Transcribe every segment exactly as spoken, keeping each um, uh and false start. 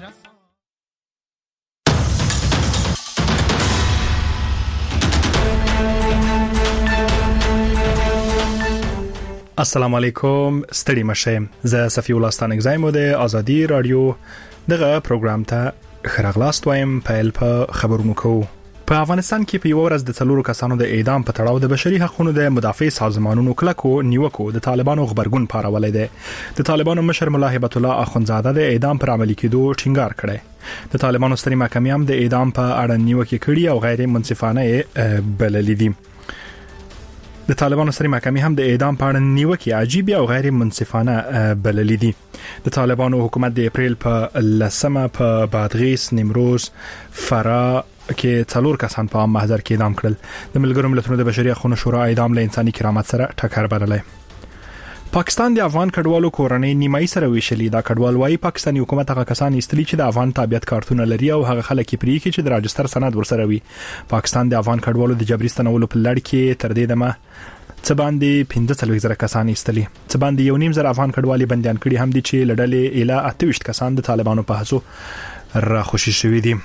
السلام علیکم ستړي مشه زه صفی الله ستانک زایم د ازادي رادیو دغه پروګرام ته خراغلاست وایم پیل په خبرونو کو. په افغانستان کې په یو ورځ د څلورو کسانو د اعدام په تړاو د بشري حقوقو د مدافع سازمانونو کلکو نیوکو د طالبانو خبرګون پارولې ده. د طالبانو مشر مولا هیبت الله اخونزاده د اعدام پر عملي کېدو ټینګار کړی. د طالبانو ستري محکمې هم د اعدام په اړه نیوکه کړې او غیر منصفانه بللې دي. د طالبانو سره محکمې هم د اعدام په اړه نیوکه عجیب او غیر منصفانه بللې دي. د طالبانو حکومت د اپریل په لسمه په بادغیس، نیمروز، فراه کې څلور کسان په محضر کې اعدام کړل. د ملګرو ملتونو د بشري حقوقو شورا اعدام له انساني کرامت سره ټکر بللی. پاکستان د افغان کډوالو کورنۍ نیمایي سره ویشلې. دا کډوال وايي پاکستاني حکومت هغه کسان ایستلي چې د افغان تابعیت کارتونه لري او هغه خلک پرې کې چې د راجستر سند ورسره وي. پاکستان د افغان کډوالو د جبري ستنولو په لړ کې تر دې دمه څه باندې پنځه څلوېښت زره کسان ایستلي. څه باندې یو نیم زره افغان کډوالي بندیان کړي هم دي چې لړلې اله اته ویشت کسان د طالبانو په هڅو راخوشي شوي دي.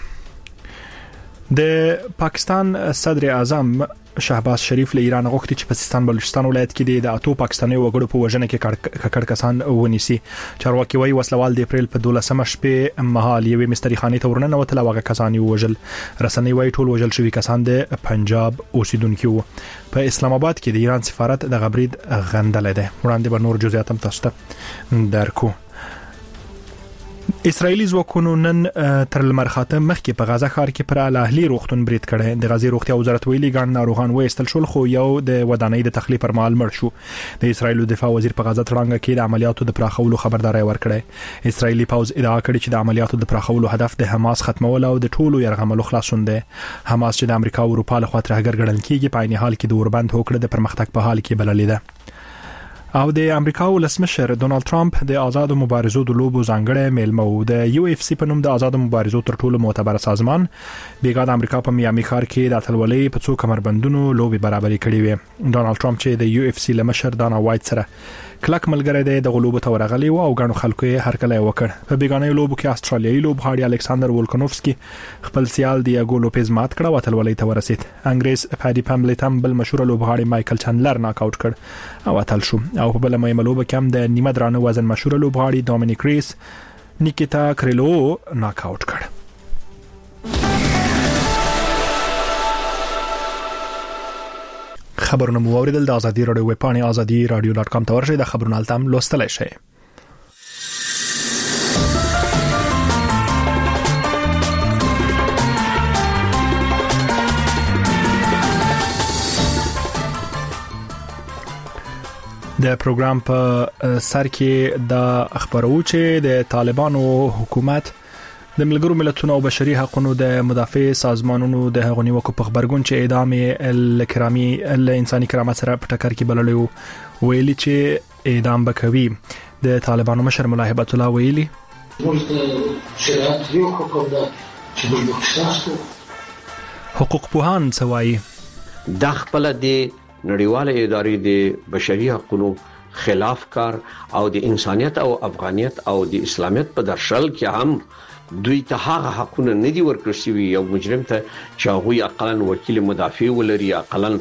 د پاکستان صدر اعظم شهباز شریف له ایران غوښتي چې په سیستان بلوچستان ولایت کې د اتو پاکستاني وګړو په وژنه کې ککړ کسان ونیسي. چارواکي وايي وسلوال د اپریل په دولسمه شپه مهال یوې مستری خانې ته ورننه وتل او هغه کسان وژل. رسنۍ وايي ټول وژل شوي کسان د پنجاب اوسیدونکو وو. په اسلام آباد کې د ایران سفارت د غبرید غندل ده. وړاندې به نور جزئیات هم تاسو ته درکو. اسرایلی ځواکونو نن تر لمر خاته مخکې په غزه ښار کې پر اهلي روغتون برید کړی. د غزې روغتیا وزارت ویلي ګڼ ناروغان وایستل شول خو یو د ودانۍ د تخلیه پر مهال مړ شو. د اسرایل دفاع وزیر په غزه تړانګه کې د عملیاتو د پراخولو خبرداري ورکړه. اسرایلی پوز ادعا کړې چې د عملیاتو د پراخولو هدف د حماس ختمول او د ټولو يرغملو خلاصون دی. حماس چې د امریکا او اروپا له خوا ترهګر ګڼل کېږي په عین حال کې د اوربند هوکړه د پرمختګ په حال کې بللې ده. او د امریکا ولسمشر ډونالد ټرمپ د آزادو مبارزو د لوبو ځانګړی میلمه و. د یو اف سی په نوم د آزادو مبارزو تر ټولو معتبر سازمان بیګا د امریکا په میامي ښار کې د اتلولۍ په څو کمربندونو لوبي برابري کړې وي. ډونالد ټرمپ چې د یو اف سی لمشر دانا وایټ سره کلک ملګری دی د غلوبو ته ورغلی و او غنو خلکو یې هرکلی وکړ. په بیګانې لوبو کې استرالیایي لوبغاړي الکساندر وولکانوفسکي خپل سیال دیاګو لوپیز مات کړ او اتلولۍ ته ورسید. انګریز پادي پامبلیټ هم بل مشهور لوبغاړي مایکل چاندلر ناک اوټ کړ او اتل شو. او په بل مهمه لوبه کې هم د نیمه درانه وزن مشهور لوبغاړي دومینیک ریس نیکیتا کریلو ناک اوټ کړ. خبرونه مو اوریدل. د ازادي رادیو ویب پاڼه ازادي رادیو ډاټ کام ته ورشئ. د خبرونو التم لوستلای شئ. د پروګرام په سر کې د خبرو چې د طالبانو حکومت د ملګرو ملتونو او بشري حقوقو د مدافع سازمانونو د هغونی وکړو په خبرګون چې اعدام الکرامي ل انساني کرامت سره په ټکر کې بللو ویلي چې اعدام بکوي. د طالبانو مشر مولا هیبت الله ویلي حقوق پوهان سوای د خپل د نړیواله ادارې د بشري حقوقو خلاف کار او د انسانيت او افغانیت او د اسلامیت په درشل کې هم دوی ته هغه حقونه نه دي ورکړل شوي. یو مجرم ته چې هغه اقلن وکیل مدافع ولري اقلن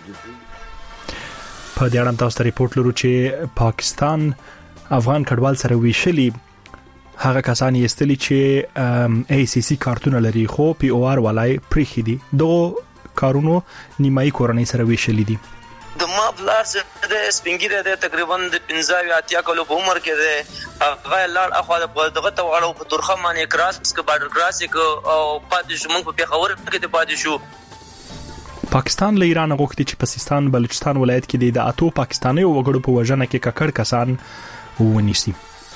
په دې اړه تاسو ته ریپورت لرو چې پاکستان افغان کډوال سره ویشلي. هغه کسان یې استلی چې ای سی سی کارتونه لري خو پی او آر ولای پریخي دي. دوه کارونو نیمایي کورنۍ سره ویشلي دي. د ما بلار سره د سپینګیره د تقریبا د پنځه اتیا کلو په عمر کې ده. هغه لار اخو دغه ته واړو په ترخه باندې کراس کې بارډر کراس کې او پاتې شو. موږ په پیښور کې د پاتې شو. پاکستان له ایران غوښتي چې په سیستان بلوچستان ولایت کې د اتو پاکستاني وګړو په وژنه کې ککړ کسان ونیسي.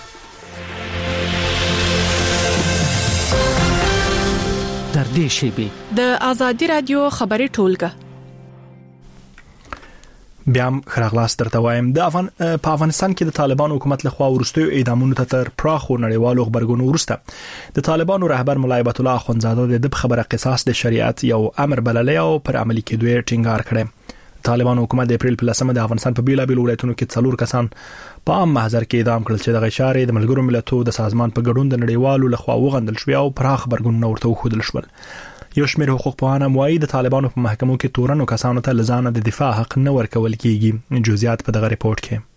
در دې شیبه د ازادي رادیو خبري ټولګه بیا هم خراغلاس درته وایم. د افغان په افغانستان کې د طالبانو حکومت لخوا ورستیو اعدامونو ته تر پراخو نړیوالو خبرګونو ورسته د طالبانو رهبر مولا هیبت الله اخونزاده د خبره قصاص د شریعت یو امر بللی او پر عملي کېدو ټینګار کړي. طالبان حکومت د اپریل په لسمه د افغانستان په بیلابیل ولایتونو کې څلور کسان په عام محضر کې اعدام کړل چې د غشارې د ملګرو ملتونو د سازمان په ګډون د نړیوالو لخوا وغندل شو او پراخ خبرګونونه ورته وښودل شول. یو شمېر حقوق پوهان وايي د طالبانو په محکمو کې تورنو کسانو ته لزانه د دفاع حق نه ورکول کیږي. جزئیات په دغه ریپورت کې.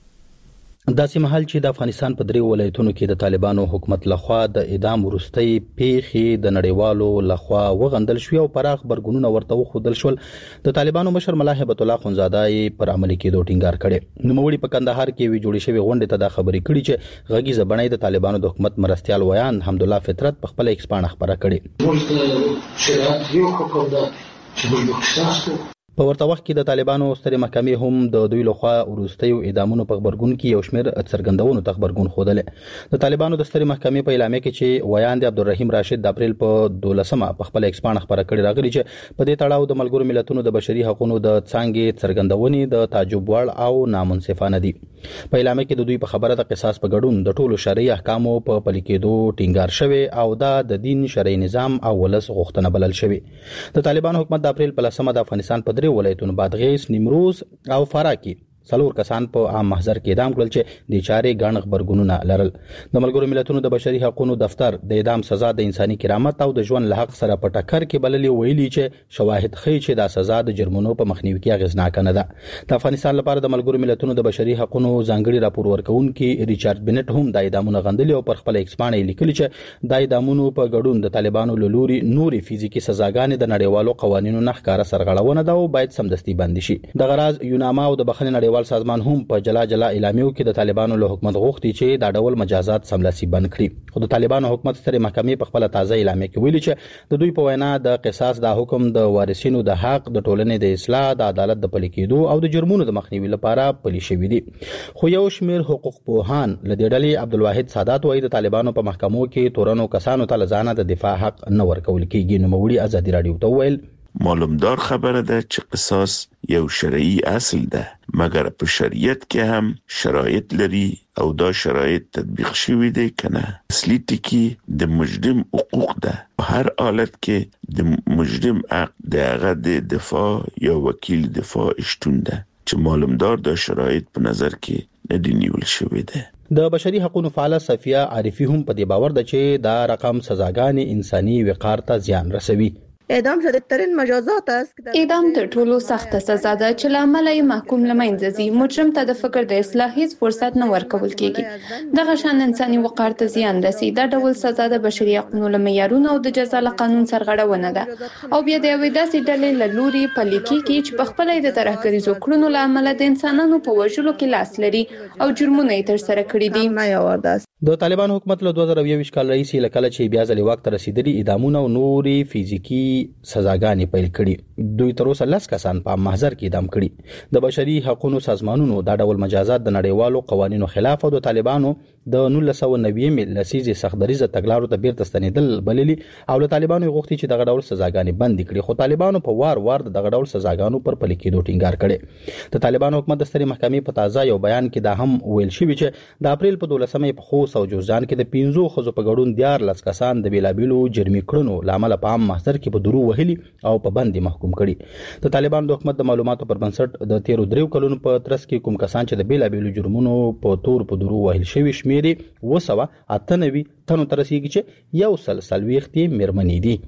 داسې مهال چې د افغانستان په درې ولایتونو کې د طالبانو حکومت لخوا د اعدام وروستۍ پیښې د نړیوالو لخوا وغندل شو او پراخ خبرګونونه ورته وښودل شول، د طالبانو مشر ملا هیبت الله خونزاده پر عملي کېدو ټینګار کړي. نوموړي په کندهار کې وی جوړې شوې غونډې ته دا خبرې کړي چې غږیزه بڼه د طالبانو د حکومت مرستيال ویان حمدالله فطرت په خپل ایکس باندې خبره کړي. موږ شریعت یو حکم ده چې موږ احساس په ورته وخت کې د طالبانو سترې محکمې هم د دوی لخوا وروستیو اعدامونو په خبرګون کې یو شمېر څرګندونو ته خبرګون خوده. د طالبانو د سترې محکمې په اعلامیه کې چې ویان د عبدالرحیم راشد د اپریل په دولسمه په خپل ایکس باندې خبره کړې راغلي چې په دې تړاو د ملګرو ملتونو د بشري حقوقو د څانګې څرګندونې د تعجب وړ او نامنصفانه دي. په اعلامیه کې د دوی په خبره د قصاص په ګډون د ټولو شرعي احکامو په پلي کېدو ټینګار شوی او دا د دین شرعي نظام او ولس غوښتنه بلل شوی. د طالبانو حکومت د اپریل په لسمه د افغانستان په درې ولایتونو بادغیس، نیمروز او فراه کې څلور کسان په عام محضر کې اعدام کړل چې د چارې ګڼ خبرګونونه لرل. د ملګرو ملتونو د بشري حقوقو دفتر د اعدام سزا د انساني کرامت او د ژوند له حق سره په ټکر کې بللې ویلي چې شواهد ښیي چې دا سزا د جرمونو په مخنیوي کې اغیزناک نه ده. د افغانستان لپاره د ملګرو ملتونو د بشري حقوقو ځانګړي راپور ورکونکي ریچارډ بنټ هم د اعدامونو غندلي او پر خپل ایکس باندې لیکلي چې د اعدامونو په ګډون د طالبانو له لوري نوري فزیکی سزاګانې د نړیوالو قوانینو نه ښکارا سرغړونه ده او باید سمدستي بند شي. د غراض یوناما او د بخښنې نړیوال سازمان هم په جلا جلا اعلامیو کې د طالبانو له حکومت غوښتي چې دا ډول مجازات سملاسي بند کړي. خو د طالبانو حکومت سترې محکمې په خپل تازه اعلامیه کې ویلي چې د دوی په وینا د قصاص د حکم د وارثینو د حق د ټولنې د اصلاح، د عدالت د پلي کېدو او د جرمونو د مخنیوي لپاره پلي شوی دي. خو یو شمېر حقوق پوهان له دې ډلې عبدالواحد سادات وایي د طالبانو په محکمو کې تورنو کسانو ته لزانه د دفاع حق نه ورکول کېږي. نوموړي ازادي رادیو ته ویل معلومدار خبره ده چې قصاص یو شرعي اصل ده، مګر په شریعت کې هم شرایط لري او دا شرایط تطبیق شوي دي کنه. اصلي ټکی د مجرم حقوق ده. په هر حالت کې د مجرم حق د هغه د دفاع یا وکیل دفاع شتون ده چې معلومدار دا شرایط په نظر کې نه دي نیول شوي ده. د بشري حقوقو فعال صفیه عارفی هم په دې باور ده چې دا رقم سزاګانې انساني وقار ته زیان رسوي. اعدام شدیدترین مجازات است. اعدام تر ټولو سخته سزا ده چې لامل یې محکوم لمنځه ځي. مجرم ته د فکر د اصلاح هیڅ فرصت نه ورکول کیږي. دغه شان انساني وقار ته زیان رسي. دا ډول سزا د بشري حقوقو له معیارونو او د جزا له قانون سرغړونه ده او بیا د یوې داسې ډلې له لوري پلي کیږي چې په خپل د ترهګریزو کړنو له امله د انسانانو په وژلو کې لاس لري او جرمونه یې ترسره کړي دي. د طالبان حکومت له دوه زره یوویشت کال راهیسې لکه چې بیا ځلې واک ته رسیدلي اعدامونه او نوري فزیکی سزاګانې پیل کړي. دوی تر اوسه لس کسان په محضر کې اعدام کړي. د بشري حقوقو سازمانونو دا ډول مجازات د نړیوالو قوانینو خلاف او د طالبانو د نولس سوه نوي لسیزې سختدریزه تګلارو ته بیرته ستنېدل بللي او له طالبانو غوښتي چې دغه ډول سزاګانې بند کړي. خو طالبانو په وار وار دغه ډول سزاګانو پر پلي کېدو ټینګار کړي. د طالبانو حکومت د سترې محکمې په تازه یو بیان کې دا هم ویل شوی چې د اپریل په دولسمه په خوست او جوزجان کې د پنځو خزو په ګډون دیارلس کسان د بیلابیلو جرمي کړنو لامل په عام محضر کې په درو وهلي او په باندې محکوم کړي. د طالبانو د حکومت د معلوماتو پر بنسټ د تیرو دریو کلونو په ترڅ کې کوم کسان چې د بیلابیلو جرمونو په تور په درو وهل شوی شمیرې وسوه اته نوي تنو تر رسیدي چې یو سل سلويختي مېرمنې دي.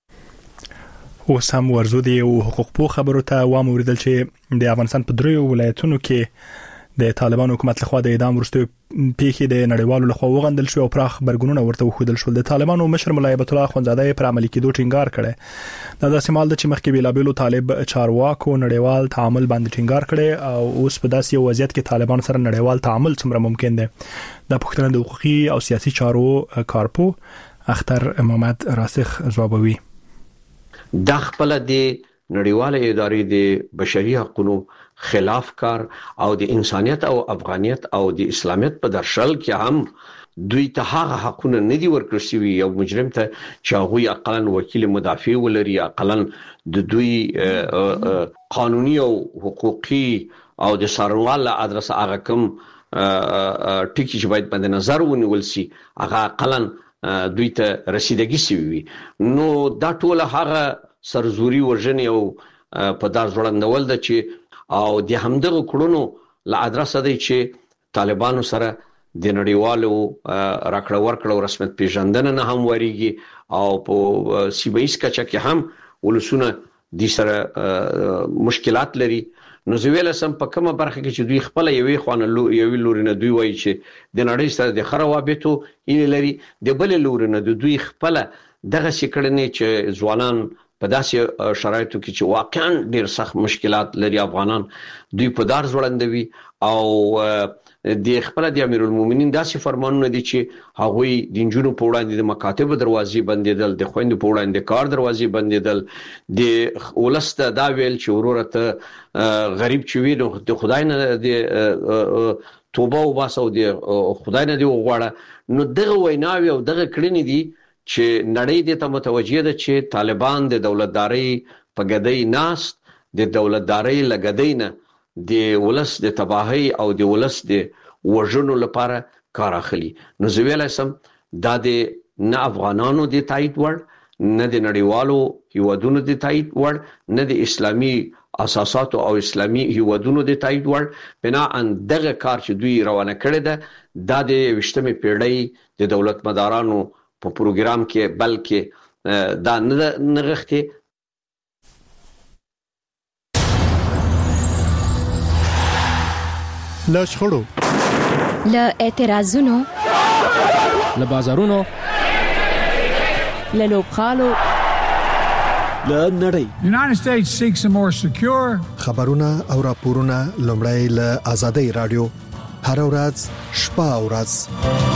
اوس هم ورزو دی او حقوق پو خبرو ته وام اوریدل چې د افغانستان په دریو ولایتونو کې د طالبان حکومت لخوا د اعدام وروستیو پیښې د نړیوالو لخوا وغندل شو او پراخ خبرګونونه ورته وښودل شول. د طالبانو مشر ملا هیبت الله خونزاده پر عملي کېدو ټینګار کړي. دا داسې مال د چې مخکې بیلابیلو طالب چارواکو نړیوال تعامل باندې ټینګار کړي او اوس په داسې وضعیت کې طالبان سره نړیوال تعامل څومره ممکن دی. دا پوښتنه د حقوقي او سیاسي چارو کارپو اختر محمد راسخ ځوابوي. د خپل د نړیواله ادارې د بشري حقوقو خلاف کار او د انسانيت او افغانیت او د اسلامیت په درشل کې هم دوی ته هغه حقونه نه دي ورکړل شوي. یو مجرم ته چې هغه اقلن وکیل مدافع ولري، اقلن د دوی قانوني او حقوقي او د سروال ادرس هغه کوم ټکی چې باید باندې نظر ونیول شي هغه اقلن دوی ته رسیدګي شوي. نو دا ټول هغه سرزوري ورژنې او په داس وړاندول د چې او د همدغه کړونو لا ادرسه دی چې طالبانو سره د نړیوالو راکړه ورکړه رسمیت پیژندنه نه هم وریږي او په سیمه‌ایز کچه کې هم ولسونه د سره مشکلات لري. نو زویل سم په کومه برخه کې چې دوی خپل یوې خوانه یوې لوري نه دوی وایي چې د نړۍ سره د خروابېتو یې لري، د بل لوري نه دوی خپل دغه سکړنې چې ځوانان په داسې شرایطو کې چې واقعا ډېر سخت مشکلات لري افغانان دوی په دار ځوړندوي او د خپل د امیر المؤمنین داسې فرمانونه دي چې هغوی د جنونو په وړاندې د مکاتب دروازې بندیدل، د خويندو په وړاندې د کار دروازې بندیدل، د ولسته دا ویل چې ورورته غریب چې وي نو د خدای نه د توبه او باسو د خدای نه دی وغواړه. نو دغه ویناوي او دغه کړنې دي چې نړۍ دې ته متوجه ده چې طالبان د دولتداري په ګدۍ ناست د دولتداري لګدۍ نه د ولس د تباہي او د ولس د وژنو لپاره کار اخلي. نو زه ویلای سم دا د نه افغانانو د تایید وړ، نه د نړیوالو هیوادونو د تایید وړ، نه د اسلامي اساساتو او اسلامي هیوادونو د تایید وړ. بنا ان دغه کار چې دوی روانه کړی ده دا د وشتمې پیړۍ د دولت مدارانو په پروګرام کې بلکې دا نه نغښتي. له شخړو، له اعتراضونو، له بازارونو، له لوبخالو، له نړۍ. United States seeks a more secure خبرونه او راپورونه لومړی له آزادۍ رادیو هر ورځ شپه او ورځ.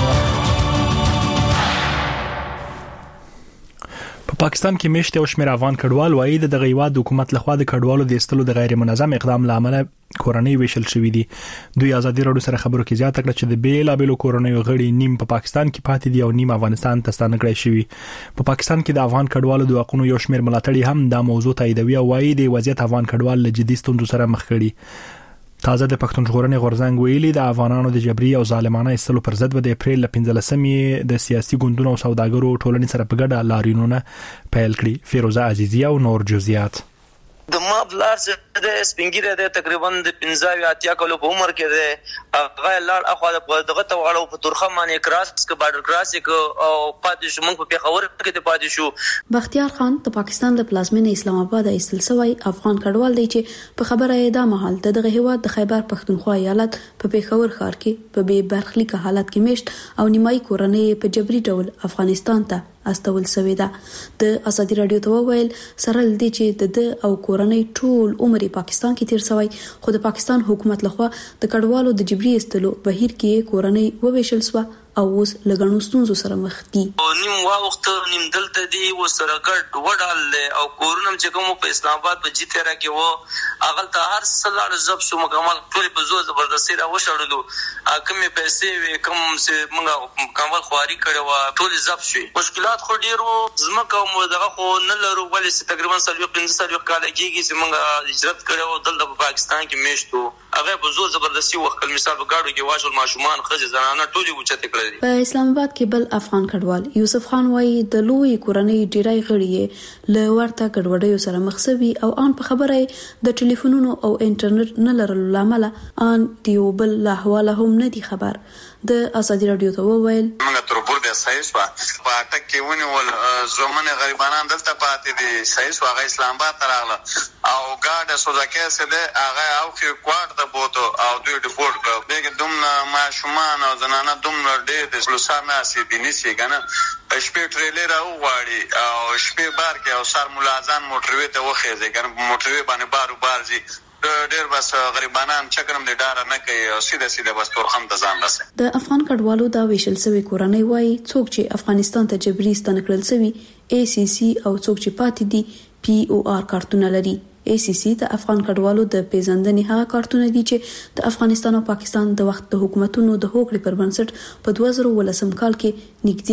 پاکستان کې میشته او شمیر افغان کډوال وایي د دغه هیواد حکومت لخوا د کډوالو د استلو د غیر منظم اقدام لامل کورنۍ ویشل شوې دي. دوی آزادي راډیو سره خبرو کې زیاته کړه چې د بیلابېلو کورنۍ غړي نیم په پاکستان کې پاتې دي او نیم افغانستان ته ستانه کړی شوی. په پاکستان کې د افغان کډوالو د حقوقو یو شمیر ملاتړي هم دا موضوع تاییدوي او وایي د وضعیت افغان کډوال له جدي ستونزو سره مخ کړي. تازه د پښتون ژغورنې غورځنګ ویلي د افغانانو د جبري او ظالمانه استلو پر ضد د اپریل ل پنځلسمې د سیاسي ګوندونو او سوداګرو ټولنې سره په ګډه لاریونونه پیل کړي. فیروزه عزیزی او نور جزئیات. د ما بلار چې د سپینګیره د تقریبا د پنځه اتیا کلو په عمر کې ده هغه لار اخو دغه ته واړو په تورخه باندې کراس کې بارډر کراس کې او پاتې شو موږ په پیښور کې د پاتې شو. بختیار خان د پاکستان د پلازمینې اسلام آباد ایستل سوی افغان کډوال دی چې په خبره یې دا مهال دغه هیواد د خیبر پښتونخوا ایالت په پیښور ښار کې په بې برخلیک حالت کې میشت او نیمایي کورنۍ په جبري ډول افغانستان ته استول سوی ده. د آزادي رادیو ته وویل سره لدی چې د او کورنۍ ټول عمر پاکستان کې تیر سوی، خو د پاکستان حکومت لخوا د کډوالو د جبري استلو بهیر کې کورنۍ وویشل سو او اوس لګڼو ستونزو سره مخ دي. نیم وخت نیم دلته دی و سره ګډ وډال او کورونم چې کوم په اسلام آباد په جته را کې وو اغل ته هر سلار زب شو مکمل ټول په زو زبردستي را وشړلو کمې پیسې وې کم چې موږ کمال خواري کړو ټول زب شوي. مشکلات خو ډیرو زمکه مو دغه خو نه لرو ولې تقریبا سلوي پنځه سلوي کال کېږي چې موږ هجرت کړو دلته په پاکستان کې میشتو هغه په زو زبردستي وخت مثال په گاډو کې واښول ماشومان خځې زنانه ټول اوچته کړل. په اسلام آباد کې بل افغان کډوال یوسف خان وایي د لوی کورنۍ ډیرای غړي له ورته ګډوډیو سره مخ شوي او ان په خبره د ټلیفونونو او انټرنیټ نه لرلو لامل ان دیو بل له حواله هم نه دي خبر. د آزادي رادیو ته وویل موږ تر بور د سایس په اټک کې ونیول زمونه غریبانان دلته پاتې دي سایس واغ اسلام آباد تراغله او ګاډه سوزکه سره هغه او کې کوارت د بوتو او دوی ریپورت کړ دغه دومره ماشومان او زنانه دومره ډېر د سلوسانه سي دي نشي کنه شپې ټریلر او واړي او شپې بار کې او سر ملازم موټروي ته وخېځي کنه موټروي باندې بارو بارځي ډېر بس غریبانان چکرم دې ډار نه کوي او سیده سیده بس تورخم ته ځان رسي. د افغان کډوالو دا ویشل سوي کورنۍ وایي څوک چې افغانستان ته جبري ستنه کړل سوي ای سی سی او څوک چې پاتې دي پی او آر کارتونه لري. ای سی سی د افغان کډوالو د پیژندنې هغه کارتونه دي چې د افغانستان او پاکستان د وخت د حکومتونو د هوکړې پر بنسټ په دوه زره ولسم کال کې نږدې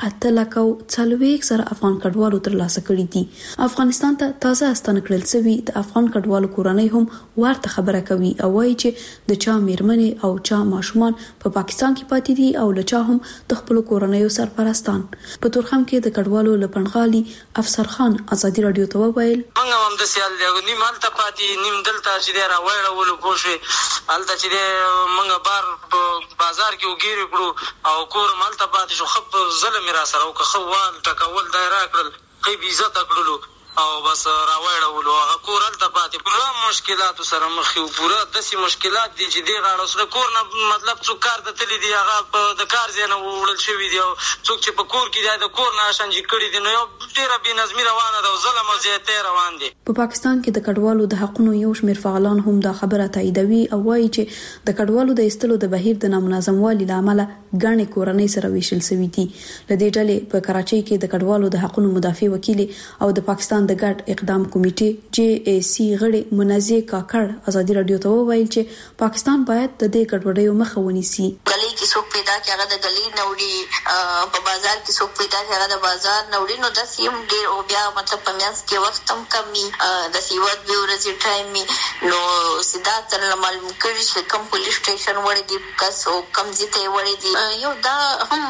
اته لک او څلوېښت زره افغان کډوالو ترلاسه کړي دي. افغانستان ته تازه استانه کړل شوي د افغان کډوالو کورنۍ هم ورته خبره کوي او وایي چې د چا میرمنې او چا ماشومان په پاکستان کې پاتې دي او له چا هم د خپل کورنۍ سرپرستان. په تورخم کې د کډوالو لپنغالي افسر خان ازادي رادیو ته وویل موږ هم د سیال دی نیم هلته پاتې نیم دلته چې دی راوړلو پوه شوې هلته چې دی موږ بار په بازار کې وګیرې کړو او کور هم هلته پاتې شو. ښه په ظلم یې را سره وکړه ښه وال ټکول دا یې راکړل ښه بې عزته کړلو او بس راوړلو هغه کور هلته پاتې پوره مشکلاتو سره مخ یو پوره داسې مشکلات دي چې دې غاړه اوس د کور نه مطلب څوک کار ته تللي دي هغه په د کار ځای نه وړل شوي دي او څوک چې په کور کې دی د کور نه شنجي کړي دي نو یو ډېره بېنظمي روانه ده او ظلم او زیاتی روان دي. په پاکستان کې د کډوالو د حقونو یو شمېر فعالان هم دا خبره تاییدوي او وایي چې د کډوالو د ایستلو د بهیر د نامنظموالي له امله ګڼې کورنۍ سره ویشل شوي دي. له دې ډلې په کراچۍ کې د کډوالو د حقونو مدافع وکیل او د پاکستان د ګډ اقدام کمیټې جی ای سی غړي منازع کاکړ ازادي رادیو ته وویل چې پاکستان باید د دې ګډوډیو مخه ونیسي. غلې کې څوک پیدا کې هغه د غلې نوړي په بازار کې څوک پیدا کې هغه د بازار نوړي نو د سیم ډېر او بیا مطلب په میاس کې وخت هم کمی د سیوت به ورځي ټایم نو سیدا تر معلوم کړي چې کوم پولیس سټیشن وړي دي کس او کم ځته وړي دي یو دا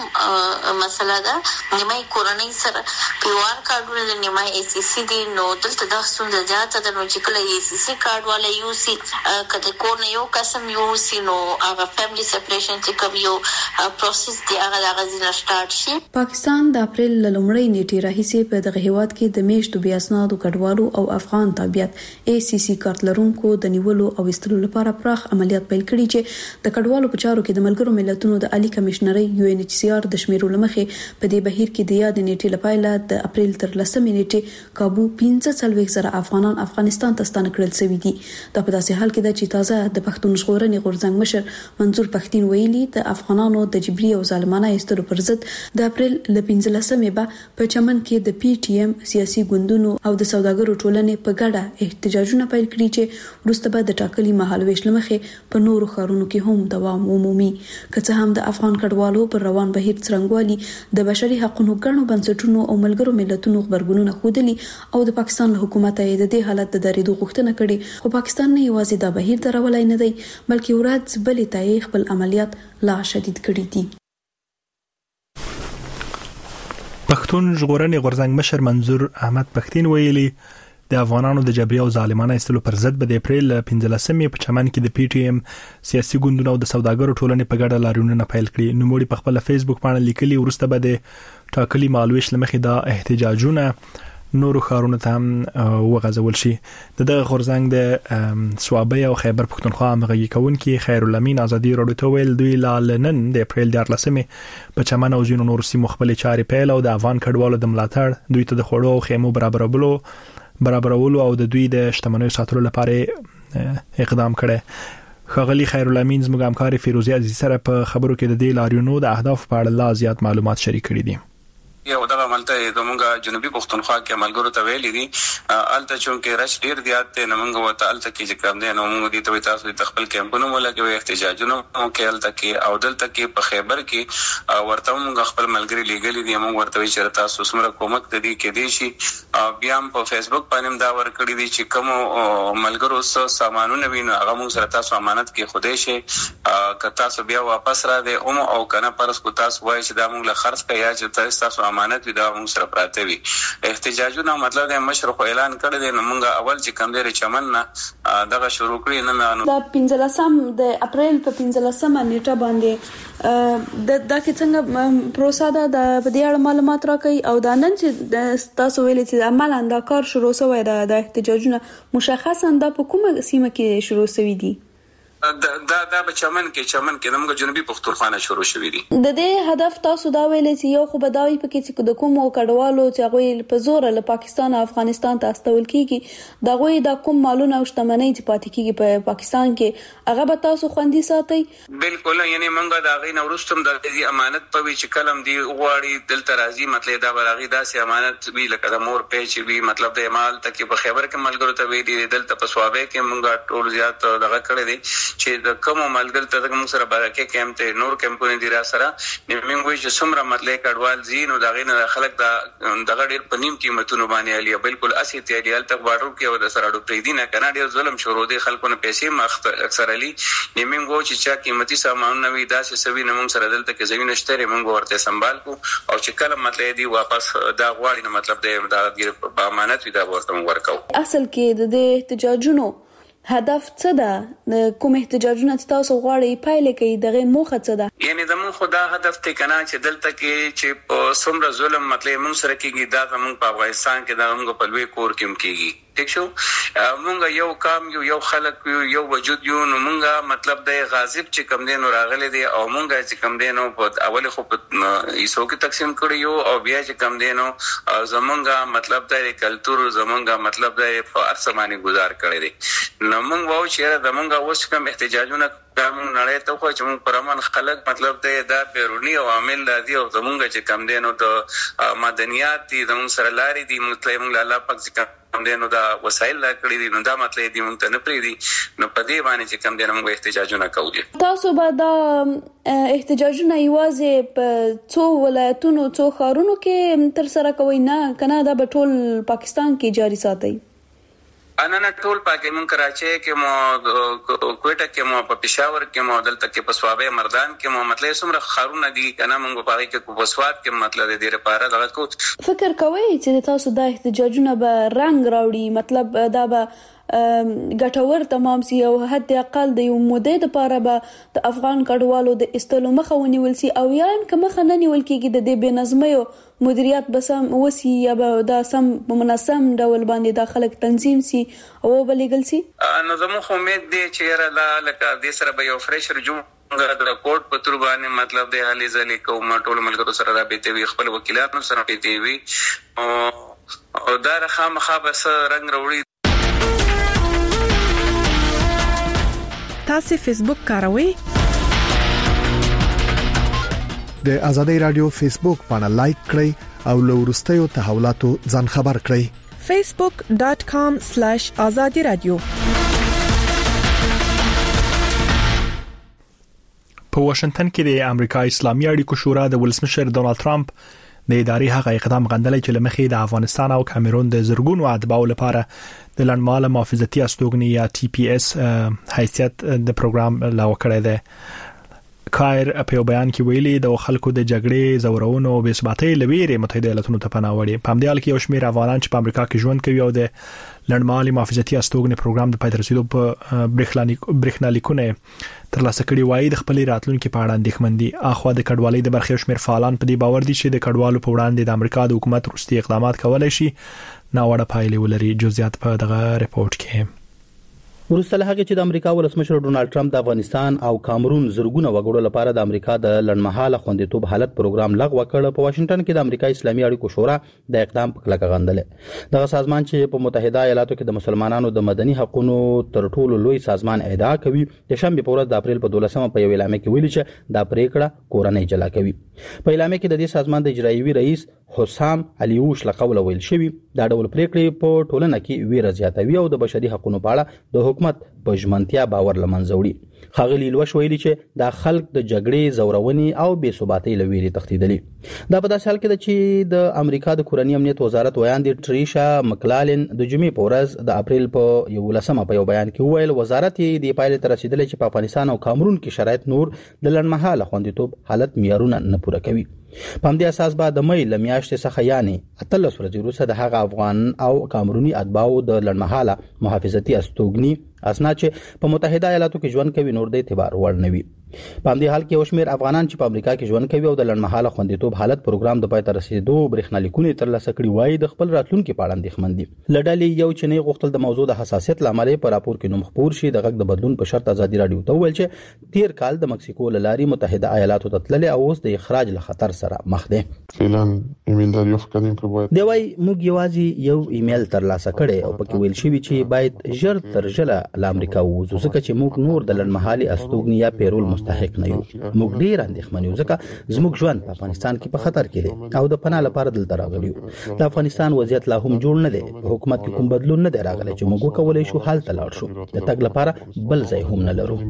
هم مسله ده. نیمای کورنۍ سره پیوار کارډونه د نیمای ای سی سی دي نو دلته دا څنګه زیاته ده نو چې کله ای سی سی کارت والا یو سی کله کور نه یو قسم یو سی نو هغه فیملی سپریشن چې کوم یو پروسس دی هغه د غزنه سٹارټ شي. پاکستان د اپریل لومړۍ نیټې راهیسې په دغه هیواد کې د میشتو بیا اسنادو کډوالو او افغان تابعیت ای سی سی کارت لرونکو د نیولو او ایستلو لپاره پراخ عملیات پیل کړي چې د کډوالو په چارو کې د ملګرو ملتونو د عالی کمشنري یو ان ایچ سی آر د شمیرو لمخې په دې بهیر کې د یاد نیټې لپاره د اپریل تر لسمې نیټې کابو پنځه څلوېښت زره افغانان افغانستان ته ستانه کړل شوي دي. دا په داسې حال کې ده چې تازه د پښتون ژغورنې غورځنګ مشر منظور پښتين ویلي د افغانانو د جبري او ظالمانه ایستلو پر ضد د اپریل ل پنځلسمې به په چمن کې د پی ټی ایم سیاسي ګوندونو او د سوداګرو ټولنې په ګډه احتجاجونه پیل کړي چې وروسته به د ټاکلي مهالويش لمخې په نورو ښارونو کې هم دوام ومومي. که څه هم د افغان کډوالو پر روان بهیر څرنګوالي د بشري حقوقو ګڼو بنسټونو او ملګرو ملتونو خبرګونونه خودلي او د پاکستان له حکومت یې د دې حالت د درېدو غوښتنه کړې خو پاکستان نه یوازې دا بهیر درولای نه دی بلکې ورځ بلې ته خپل عملیات لا شدید کړي دي. پښتون ژغورنې غورځنګ مشر منظور احمد پښتين ویلي د افغانانو د جبري او ظالمانه ایستلو پر ضد به د اپریل پنځلسمې په چمن کې د پی ټی ایم سیاسي ګوندونو او د سوداګرو ټولنې په ګډه لاریونونه پیل کړي. نو موږ په خپل فیسبوک باندې لیکلي ورسته به د ټاکلي مالويش لمخې دا احتجاجونه نورو ښارونو ته هم وغځول شي. د غورځنګ د سوابۍ او خیبر پښتونخوا همغږي کوونکي خیر الامین ازادي رادیو ته ویل دوی لالنن د اپریل د اتلسمې په چمن او ځینو نورو سیمو خپل چارې پیل او د افغان کډوالو د ملاتړ دوی ته د خوړو او خیمو برابرولو برابرولو او د دوی د شتمنیو ساتلو لپاره اقدام کړي. خغلی خیر الامین زموږ همکار فیروزی عزیز سره په خبرو کې د دې لاریونو د اهداف په اړه لا زیات معلومات شریک کړي دي. یو دغه عملته د مونږه جنوبي پښتونخوا کې عملګرو ته ویلي دي الته چونکې رش ډیر زیات دی نو مونږ وته الته کې چې کوم دی نو مونږ دې ته تاسو د خپل کیمپونو ولګوي احتجاجونه کې الته کې او دلته کې په خیبر کې ورته مونږ خپل ملګری لګلې دي مونږ ورته چې تاسو سمره کومک ته دي کې دي شي بیا په فیسبوک باندې دا ورکړی دي چې کوم ملګرو سره سامانونه ویني هغه مونږ سره تاسو امانت کې خوده شي که تاسو بیا واپس را دي او او کنه پرس کو تاسو وایي چې دا مونږ له خرڅ کیا چې تاسو امانت وي دا موږ سره پراته وي. احتجاجونه مطلب د مشر خو اعلان کړی دی نو موږ اول چې کم دی چمن نه دغه شروع کړی نه دا پنځلسم د اپریل په پنځلسمه نیټه باندې د د کې څنګه پروسه ده د دې اړه معلومات راکړي او دا نن چې تاسو ویلي چې عملاً دا کار شروع شوی دی د احتجاجونه مشخصا دا په کومه سیمه کې شروع شوی دی؟ دا دا د چمن کې چمن کې موږ جنوبي پښتونخوا نه شروع شوې دي. د دې هدف تاسو دا ویلې چې یو خو بداوی پکې چې د کوم کډوالو چې هغه په زور له پاکستان او افغانستان ته استول کیږي دا غوي د کوم مالونه او شتمنۍ چې پاتې کیږي په پاکستان کې هغه به تاسو خوندي ساتي. بالکل یعنی موږ دا غي نورستم د دې امانت په وی چې کلم دی غواړي دلته راځي مطلب دا براغي داسې امانت وی لکه د مور پیچ وی مطلب د مال تکي په خبر کې ملګرو ته وی دي دلته په سوابه کې موږ ټول زیات دغه کړی دي چې د کوم ملګر ته د موږ سره برکه کېم ته نور کمپونی دی را سره موږ وایو چې څومره مطلب کډوال زین او دغه نه خلک د دغه ډیر پنیم قیمتونو باندې علي بالکل اسی تیال تک باډر کې او د سره اډو پری دی نه کنه ډیر ظلم شروع دی خلکو نه پیسې مخ اکثر علي موږ چې چا قیمتي سامان نوي داسې سوي نه موږ سره دلته کې زمين شته موږ ورته سنبال کو او چې کله مطلب دی واپس دا غواړي نو مطلب دی دا په امانت وي دا ورته ورکو اصل کې د احتجاجونو هدف څه ده کوم احتجاجونه تاسو غواړئ پایله کوي دغه موخه څه ده یعنی د مون خدا هدف ته کنا چې دلته کې چې په څومره ظلم مطلب مون سره کېږي دا زموږ په افغانستان کې دا موږ په لوی کور کې کېږي ٹھیک شو مونږ یو کام یو یو خلک یو یو وجود یو نو مونږه مطلب د غاضب چې کم دین راغلي دي او مونږه چې کم دینو په اول خو په ایسو کې تقسیم کړی یو او بیا چې کم دینو زمونږه مطلب د کلچر زمونږه مطلب د په ارسماني گزار کړی دي نو مونږ وو چې زمونږه اوس کوم احتجاجونه کوم نړۍ ته خو چې مونږ پرمن خلک مطلب د دا بیرونی او عامل دي او زمونږه چې کم دینو د مدنیات دي زمونږ سره لاري دي مطلب مونږ الله پاک ځکه کم دینو دا وسایل لا کړی دي نو دا مطلب دی مونږ ته نه پری دي نو په دې باندې چې کم دینو موږ احتجاجونه کوو تاسو به دا احتجاجونه یوازې په څو ولایتونو څو ښارونو کې تر سره کوي نه کنه دا په ټول پاکستان کې جاری ساتي انا نه ټول پاکستان مون کراچي کې مو کوټه کې مو په پېښور کې مو دلته کې په سوابه مردان کې مو مطلب څومره خارونه دي کنه مونږ په هغه کې په وسوات کې مطلب دې لپاره دغه کو فکر کوي چې تاسو د احتجاجونه به رنگ راوړي مطلب دا به ګټور تمام سي او حد اقل د یو مودې لپاره به د افغان کډوالو د استلو مخه ونیول سي او یا هم کومه خنه نیول کېږي د دې بنظمي مدیریت بسم وسی یا به دا سم منظم ډول باندې داخله تنظیم سي او بلګل سي نو زموږ امید دی چې را لکه دې سره به یو فرش رجوع د کوټ په تر باندې مطلب د حالي ځلې کوم ټول ملګرو سره رابطه وي خپل وکیلانو سره رابطه وي او دا خامخا بس رنگ وروړي تاسو فیسبوک کاروئ د آزادۍ رادیو فیسبوک باندې لایک کړئ او له ورستیو تحولاتو ځان خبر کړئ facebook dot com slash azadi radio په واشنگټن کې د امریکا اسلامي اړیکو شورا د ولسمشر ډونالد ټرمپ د اداري هغه اقدام غندلې چې لمخې د افغانستان او کامرون د زرګونو اتباعو لپاره د لنډمهاله محافظتي استوګنې یا ټي پی اس حیثیت د پروګرام لاو کړی دی کایر په یو بیان کې ویلي د خلکو د جګړې زورونو او بې ثباتۍ لویره متحده ایالاتونو ته پناه وړي په همدې حال کې یو شمېر افغانان چې په امریکا کې ژوند کوي او د لنډمهالي محافظتي استوګنې پروګرام د پای ته رسیدو په برېښنالیکونه ترلاسه کړي وایي د خپل راتلونکو په اړه اندېښمن دي اخوا د کډوالۍ د برخې شمېر فعالان په دې باور دي چې د کډوالو په وړاندې د امریکا د حکومت وروستي اقدامات کولای شي ناوړه پایلې ولري جزئیات په دغه ریپورت کې ورسته له هغه چې د امریکا ولسمشر ډونالد ټرمپ د افغانستان او کامرون زرګونه وګړو لپاره د امریکا د لړمحاله خوندیتوب حالت پروګرام لغوه کړ په واشنگټن کې د امریکا اسلامي اړیکو شورا د اقدام په کلکه غندلې دغه سازمان چې په متحده ایالاتو کې د مسلمانانو د مدني حقوقو تر ټولو لوی سازمان ادعا کوي د شنبه په ورځ د اپریل په دولسمه په یو اعلامیه کې ویلي چې دا پریکړه کورنۍ جلا کوي په اعلامیه کې د دې سازمان د اجرایوي رئیس حسام علیوش لقول ویل شوی دا ډول پریکړې په ټولنه کې ویره زیاتوي او د بشري حقوقو په اړه د حکومت په ژمنتیا باور لمنځه وړي خاغلی لوش ویلي چې دا خلک د جګړې زورونې او بې ثباتۍ لويري تختیدلی دا په داسې حال کې ده چې د امریکا د کورنۍ امنیت وزارت ویاندې ټریشا مکلالن د جمعې په ورځ د اپریل په یو لسمه په یو بیان کې ویل وزارت یې د پایلې تر رسیدلې چې په افغانستان او کامرون کې شرایط نور د لړمحاله خوندیتوب حالت معیارونه نه پوره کوي په همدې اساس به د مې لمیاشتې څخه یعنی اتلس ورځې وروسته د هغه افغان او کامروني اتباعو د لړمحاله محافظتي استوګنې اسناد چې په متحده ایالاتو کې ژوند کوي نور د اعتبار وړ نه وي په همدې حال کې یو شمېر افغانان چې په امریکا کې ژوند کوي او د لړمحاله خوندیتوب حالت پروګرام د پای ته رسیدو برېښنالیکونه ترلاسه کړي وایي د خپل راتلونکو په اړه اندېښمن دي لړلې یو چې نه غوښتل د موضوع د حساسیت لامل په راپور کې نوم خپور شي د غږ د بدلون په شرط ازادي رادیو ته ویل چې تیر کال د مکسیکو لاري متحده ایالاتو ته تللې او اوس د اخراج له خطر سره مخ دي فعلا ایمیل دریافت کړم که باید دی وای موږ یوازې یو ایمیل ترلاسه کړي او پکې ویل شوی چې باید ژر تر ژره له امریکا ووځو ځکه چې موږ نور د لړمحالي استوګنې یا پیرول مستحق نه یو. موږ ډیر اندېښمن یو ځکه زموږ ژوند په افغانستان کې په خطر کې دی او د پناه لپاره دلته راغلی یو. د افغانستان وضعیت لا هم جوړ نه دی. په حکومت کې کوم بدلون نه دی راغلی چې موږ وکولای شو حالت لاړ شو. د تګ لپاره بل ځای هم نه لرو.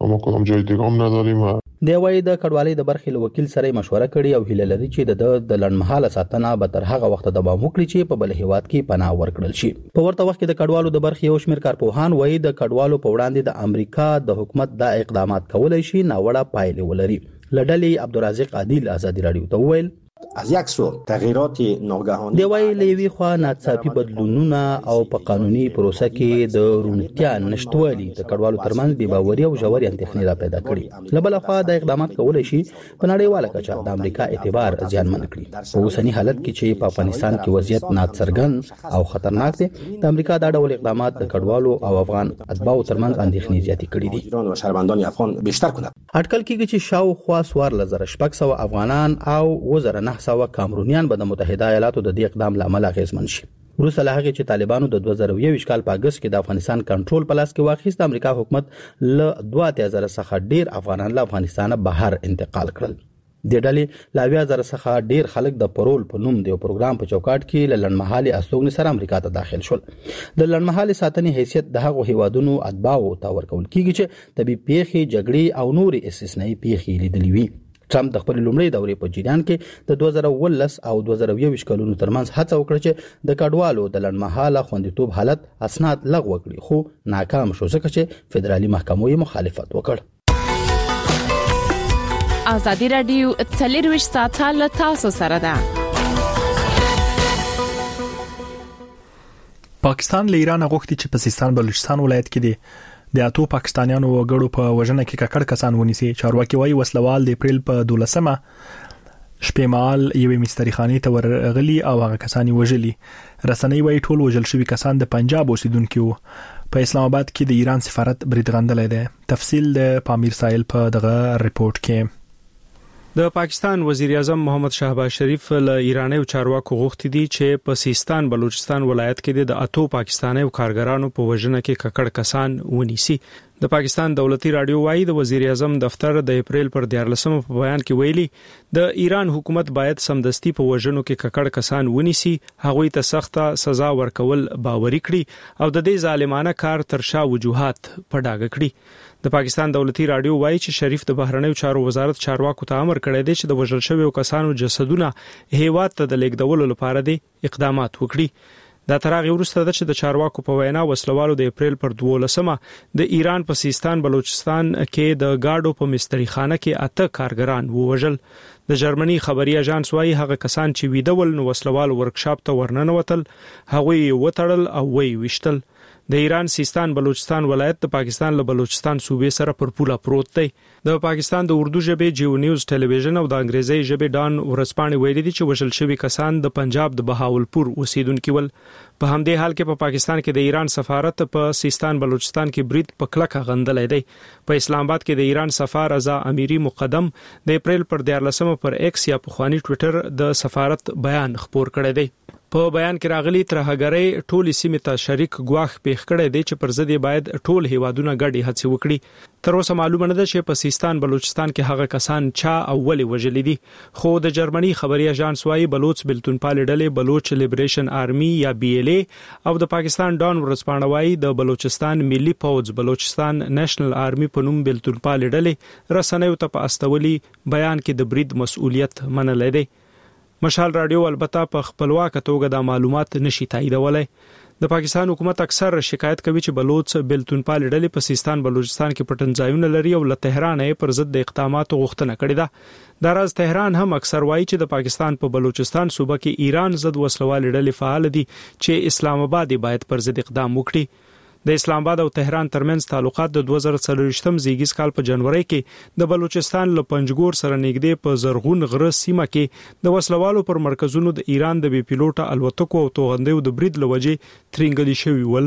دی وايي د کډوالۍ د برخې له وکیل سره مشوره کړې او هیله لري چې د د لړمحاله ساتنه به تر هغه وخت دوام وکړي چې په بل هیواد کې پناه ورکړل شي. په ورته وخت کې د کډوالو د برخې یو شمېر کارپوهان وايي د کډوالو په وړاندې د امریکا د حکومت د اقدامات کولای شي ناوړه پایلې ولري. لډلې عبدالرزاق عادل آزادی رادیو ته وویل از یک سو تغییرات ناگهانی دی وايي لوي خو ناڅاپي بدلونونه او په قانوني پروسه کې د رونتیا نشټوالي د کډوالو ترمنځ بې باوري او ژورې اندېښنې را پیدا کړي. لبل خو د اقدامات کولای شي په نړیواله کچه د امریکا اعتبار زیانمن کړي. په اوسنی حالت کې چې په افغانستان کې وضعیت ناڅرګند او خطرناک دی، د امریکا دا ډول اقدامات د کډوالو او افغان اتباعو ترمنځ اندېښنې زیاتې کړې دي. ایران او شهروندان افغان بیشتر کړه. اټکل کېږي چې شاوخوا څوار لزر شپږ سوه افغانان او وزره نه سوه کامرونیان به د متحده ایالاتو د دې اقدام لامل اغیزمن شي. وروسته له هغې چې طالبانو د دوه زره یو کال په اګست کې د افغانستان کنټرول په لاس کې واخیست، د امریکا حکومت له دوه اتیا زره څخه ډیر افغانان له افغانستانه بهر انتقال کړل. د ډلې له اویا زره څخه ډیر خلک د پرول په نوم د یو پروګرام په چوکاټ کې له لنډمهالې استوګنې سره امریکا ته داخل شول. د لنډمهالې ساتنې حیثیت د هغو هیوادونو اتباعو ته ورکول کیږي چې طبي پیښې، جګړې او نورې استثنایي پیښې لیدلې وي. ټرمپ د خپل لومړۍ دورې په جریان کې د دوه زره اوولس او دوه زره یوویشت کلونو ترمنځ هڅه وکړه چې د کډوالو د لنډمهاله خوندیتوب حالت اسناد لغوه کړي، خو ناکام شو ځکه چې فدرالي محکمو یې مخالفت وکړ. آزادی رادیو څلرویشت ساعته له تاسو سره ده. پاکستان له ایران غوښتي چې په سیستان بلوچستان ولایت کې دی د اتو پاکستانیانو وګړو په وژنه کې ککړ کسان ونیسي. چارواکي وايي وسلوال د اپریل په دولسمه شپې مهال یوې مستری خانې ته ورغلي او هغه کسان وژلي. رسنۍ وايي ټول وژل شوي کسان د پنجاب اوسیدونکي وو. په اسلام آباد کې د ایران سفارت برید غندلی دی. تفصیل د پامیر سایل په دغه ریپورت کې. د پاکستان وزیر اعظم محمد شهباز شریف له ایرانیو چارواکو غوښتي دي چې په سیستان بلوچستان ولایت کې د اتو پاکستانیو کارګرانو په وژنه کې ککړ کسان ونیسي. د پاکستان دولتي رادیو وايي د وزیر اعظم دفتر د اپریل پر دیارلسمه په بیان کې ویلي د ایران حکومت باید سمدستي په وژنو کې ککړ کسان ونیسي، هغوی ته سخته سزا ورکول باوري کړي او د دې ظالمانه کار تر شا وجوهات په ډاګه کړي. د پاکستان دولتي رادیو وايي چې شریف د بهرنیو چارو وزارت چارواکو ته امر کړی دی چې د وژل شویو کسانو جسدونه هیواد ته د لیږدولو لپاره دي اقدامات وکړي. دا تر هغه وروسته ده چې د چارواکو په وینا وسلوالو د اپریل پر دولسمه د ایران په سیستان بلوچستان کې د گاډو په مستری خانه کې اته کارګران ووژل. د جرمني خبري اژانس وايي هغه کسان چې ویډول نو وسلوال ورکشاپ ته ورننوتل، هغوی وټړل او وی وشتل. د ایران سیستان بلوچستان ولایت د پاکستان له بلوچستان صوبې سره پر پوله پروت دی. د پاکستان د اردو ژبې جیو نیوز ټلویزیون او د انګریزي ژبې ډان ورسپانې ویلي دي چې وژل شوي کسان د پنجاب د بهاولپور اوسیدونکي ول. په همدې حال کې په پا پاکستان کې د ایران سفارت په سیستان بلوچستان کې برید په کلکه غندلې دی. په اسلام آباد کې د ایران سفیر رضا امیری مقدم د اپریل پر دیارلسمه پر ایکس یا په خواني ټوئیټر د سفارت بیان خپور کړی دی. په بیان کې راغلي ترهګرۍ ټولې سیمې ته شریک ګواښ پیښ کړی دی چې پر ضد باید ټول هیوادونه ګډې هڅې وکړي. تر اوسه معلومه نه ده چې په سیستان بلوچستان کې هغه کسان چا او ولې وژلي دي، خو د جرمني خبري اژانس وايي بلوچ بلتونپال ډلې بلوچ لیبریشن آرمي یا بی ال ای او د پاکستان ډان ورسپانه وايي د بلوچستان ملي پوځ بلوچستان نېشنل آرمي په نوم بلتونپال ډلې رسنیو ته په استولي بیان کې د برید مسؤلیت منلې دی. مشال رادیو البته په خپلواکه توګه د معلومات نشي تاییدولای. د پاکستان حکومت اکثر شکایت کوي چې بلوچ بلتونپال ډلې په سیستان بلوچستان کې پټنځایونه لري او له تهران یې پر ضد د اقداماتو غوښتنه کړې ده. د راز تهران هم اکثر وایي چې د پاکستان په بلوچستان صوبه کې ایران ضد وسلوال ډلې فعال دي چې اسلام آباد باید پر ضد اقدام وکړي. د اسلام آباد او تهران ترمنځ تعلقات د دوه زره څلوېښتم زیږیز کال په جنوري کې د بلوچستان له پنجګور سره نږدې په زرغون غره سیمه کې د وسلوالو پر مرکزونو د ایران د بي پیلوټه الوتکو او توغندیو د برید لوجې ترنګلي شوی ول.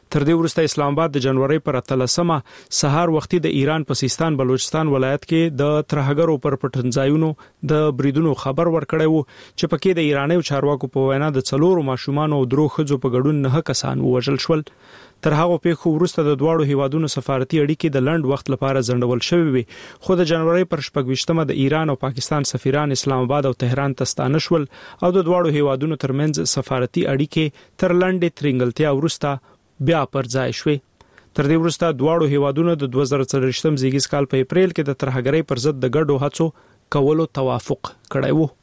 تر دې وروسته اسلام آباد د جنوري پر اتلسمه سهار وختي د ایران په سیستان بلوچستان ولایت کې د ترهګرو پر پټنځایونو د بریدونو خبر ورکړی وو چې پکې د ایراني چارواکو په وینا د څلورو ماشومان او درو ښځو په ګډون نه کسان وژل شول. تر هغه پیښو وروسته د دواړو هیوادونو سفارتي اړیکې د لنډ وخت لپاره ځنډول شوې وي، خو د جنوري پر شپږ د ایران او پاکستان سفیران اسلام آباد او تهران ته ستانه شول او د دواړو هیوادونو ترمنځ سفارتي اړیکې تر لنډې ترنګلتیا وروسته بیا پر ځای شوې. تر دې وروسته دواړو هیوادونو د دوه زره څلوېښتم زیږیز کال په اپریل کې د ترهګرۍ پر ضد د ګډو هڅو کولو توافق کړی وو.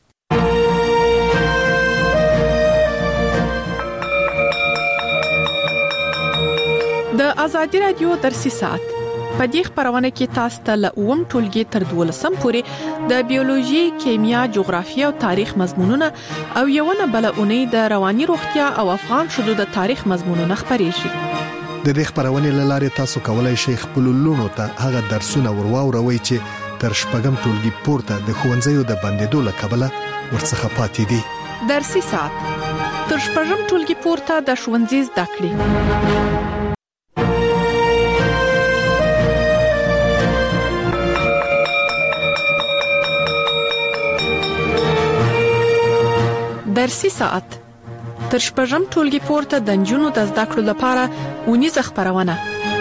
د ازادي رادیو درسي ساعت په دې خبرونه کې تاسو ته له اوم ټولګي تر دولسم پورې د بیولوژي، کیمیا، جغرافیه او تاریخ مضمونونه او یو نه بل اونۍ د رواني روغتیا او افغان شذو د تاریخ مضمونونه خبرېږي. د دې خبرونه لاره تاسو کولای شئ خپل لونو ته هغه درسونه ورواوروي چې تر شپږم ټولګي پورته د ښوونځیو د بندیدو لکبله ورڅخه پاتې دي. درسي ساعت تر شپږم ټولګي پورته د ښوونځي زده کړې. درسي ساعت تر شپږم ټولګي پورته د نجونو د زده کړو لپاره اونیزه خبرونه.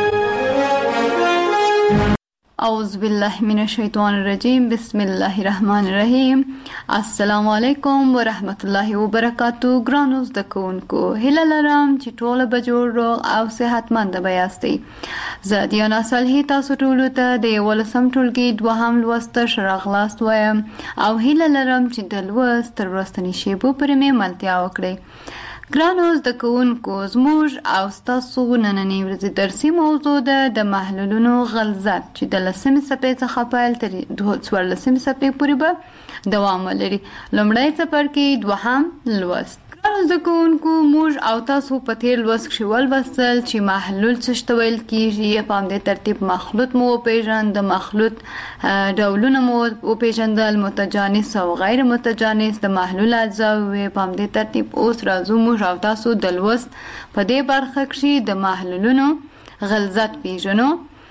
اعوذ بالله من الشیطان الرجیم، بسم الله الرحمن الرحیم. السلام علیکم ورحمت الله وبرکاتو. ګرانو زده کوونکو، هیله لرم چې ټول به جوړ روغ او صحتمند به یاستئ. زه دیانا صالحی تاسو ټولو ته د یولسم ټولګي دوهم لوست ښه راغلاست وایم او هیله لرم چې د لوست تر وروستنۍ شیبو پورې مې ملتیا وکړئ. ګرانو زده کوونکو، زموږ او ستاسو نننۍ ورځې درسي موضوع ده د محلولونو غلظت چې د لسمې صفحې څخه پیل تر څوارلسمې صفحې پورې به دوام ولري. لومړی څپرکی دوهم لوست. ګرانو زده کوونکو، موږ او تاسو په تیر لوست کې ولوستل چې محلول څه ته ویل کیږي، په همدې ترتیب مخلوط مو وپیژند، د مخلوط ډولونه مو وپیژندل، متجانس او غیر متجانس، د محلول اجزا وې. په همدې ترتیب اوس راځو موږ او تاسو د لوست په دې برخه کې د محلولونو غلظت پیژنو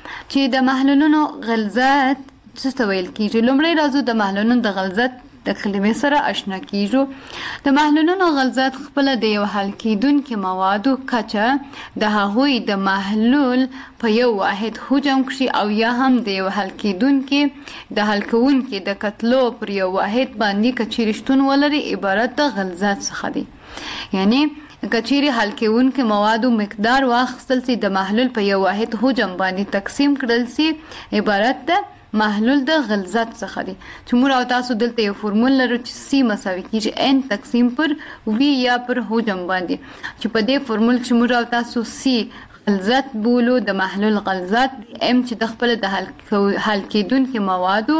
چې د محلولونو غلظت څه ته ویل کیږي. لومړی راځو د محلولونو د غلظت د کلمې سره آشنا کیږو. د محلولونو غلظت خپل د یو حل کیدونکو موادو کچه د هغوی د محلول په یو واحد حجم کې او یا هم د یو حل کیدونکو د حل کوونکو د کتلو پر یو واحد باندې کچیرشتون ولري عبارت د غلظت څخه دی. یعنی کچيري حل کوونکو موادو مقدار واخیستل سي د محلول په یو واحد حجم باندې تقسیم کړل سي عبارت ده محلول د غلظت څخه دی. چې موږ او تاسو دلته یو فرمول لرو چې سی مساوي کیږي n تقسیم پر v یا پر حجم باندې، چې په دې فرمول چې موږ او تاسو سی غلظت بولو د محلول غلظت m چې د خپل د حل حل کیدونکو موادو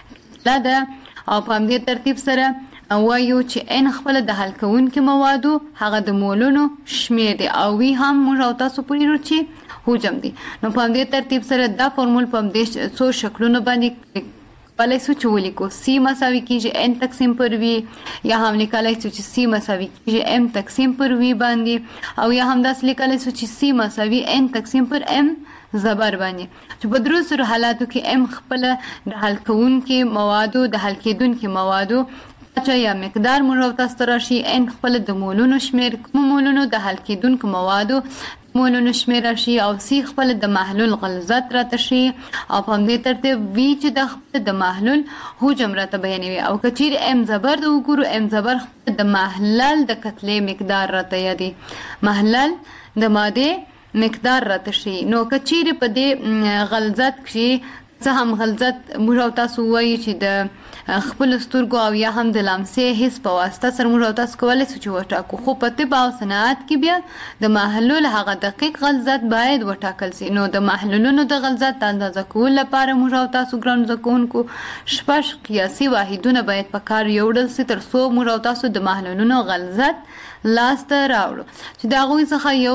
لا ده او په همدې ترتیب سره وایو چې n خپل د حل کوونکو موادو هغه د مولونو شمیر دی او وی هم موږ او تاسو پوهیږو چې حجم دی. نو په همدې ترتیب سره دا فرمول په همدې څو شکلونو باندې کولای شو چې ولیکو. سی مساوي کیږي n تقسیم پر v، یا هم لیکلای شو چې سی مساوي کیږي m تقسیم پر v باندې، او یا هم داسې لیکلای شو چې سی مساوي n تقسیم پر m زبر باندې، چې په درو سره حالاتو کې m خپل د حل کوونکو موادو د حل کیدونکو موادو چې یا مقدار موږ تاسو راشي n خپل د مولونو شمیر کوم مولونو د حل کیدونکو موادو مولونو شمیر راشي او سی خپل د محلول غلظت راته شي او په همدې ترتیب v چې د خپل د محلول حجم راته بیانوي. او کچیر m زبر د وګورو m زبر د محلل د کتلې مقدار راته یادي، محلل د ماده مقدار راته شي. نو کچیر په دې غلظت کې څه هم غلظت موږ تاسو وایي چې د خپل سترګو او یا هم د لمسې حس په واسطه سره موږ تاسو کولای شو چې وټاکو، خو په طب او صنعت کې بیا د محلول هغه دقیق غلظت باید وټاکل شي. نو د محلولونو د غلظت اندازه کول لپاره موږ تاسو ګران زکونکو شپږ قیاسي واحدونه باید په کار یوړل شي تر څو موږ تاسو د محلولونو غلظت لاس ته راوړو چې دا غوي څخه یو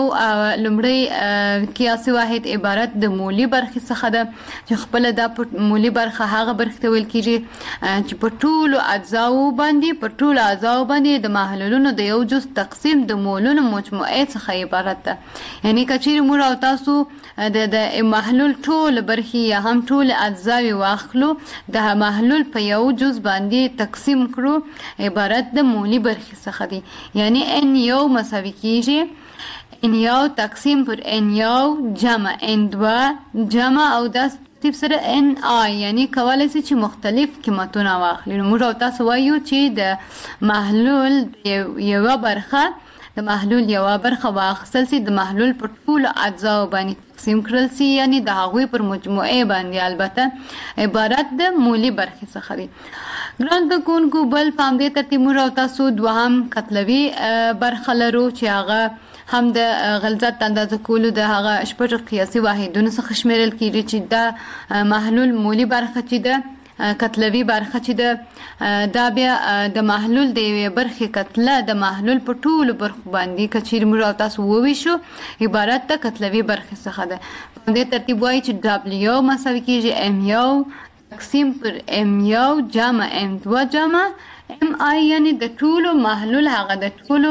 لمړی قیاسي واحد عبارت د مولي برخې څخه ده چې خپل د مولي برخه هغه برخه ته ویل کیږي چې په ټولو اجزاو باندې په ټولو اجزاو باندې د محلولونو د یو جز تقسیم د مولونو مجموعه څخه عبارت ده یعنی کچیر موږ او تاسو د د محلول ټول برخې یا هم ټول اجزاوي واخلو د محلول په یو جز باندې تقسیم کړو عبارت د مولي برخې څخه دی یعنی ان یو مساوي کیږي ان یو تقسیم پر ان یو جمع ان دوا جمع او د ترتیب سره ان آی یعنی کولای شي چې مختلف قیمتونه واخلي نو موږ تاسو وایو چې د محلول یو برخه د محلول یو برخه واخیستل شي د محلول پر ټول اجزا باندې تقسیم کړل شي یعنی د هغوی پر مجموعه باندې البته عبارت د مولي برخې څخه دی ګران د کونکو بل پام دې ترتیب موږ تاسو دوهم کتلوي برخه لرو چې هغه هم د غلظت اندازه کولو د هغه شپږ قیاسي واحدونو څخه شمیرل کیږي چې د محلول مولي برخه چې د کتلوي برخه چې د دا بیا د محلول د یوې برخې کتله د محلول په ټولو برخو باندې کچیر موږ تاسو وویشو عبارت د کتلوي برخې څخه ده په دې ترتیب وایي چې دبلیو مساوي کیږي ام یو تقسیم پر ام یو جمع ام دو جمع ام آی یعنی د ټولو محلول هغه د ټولو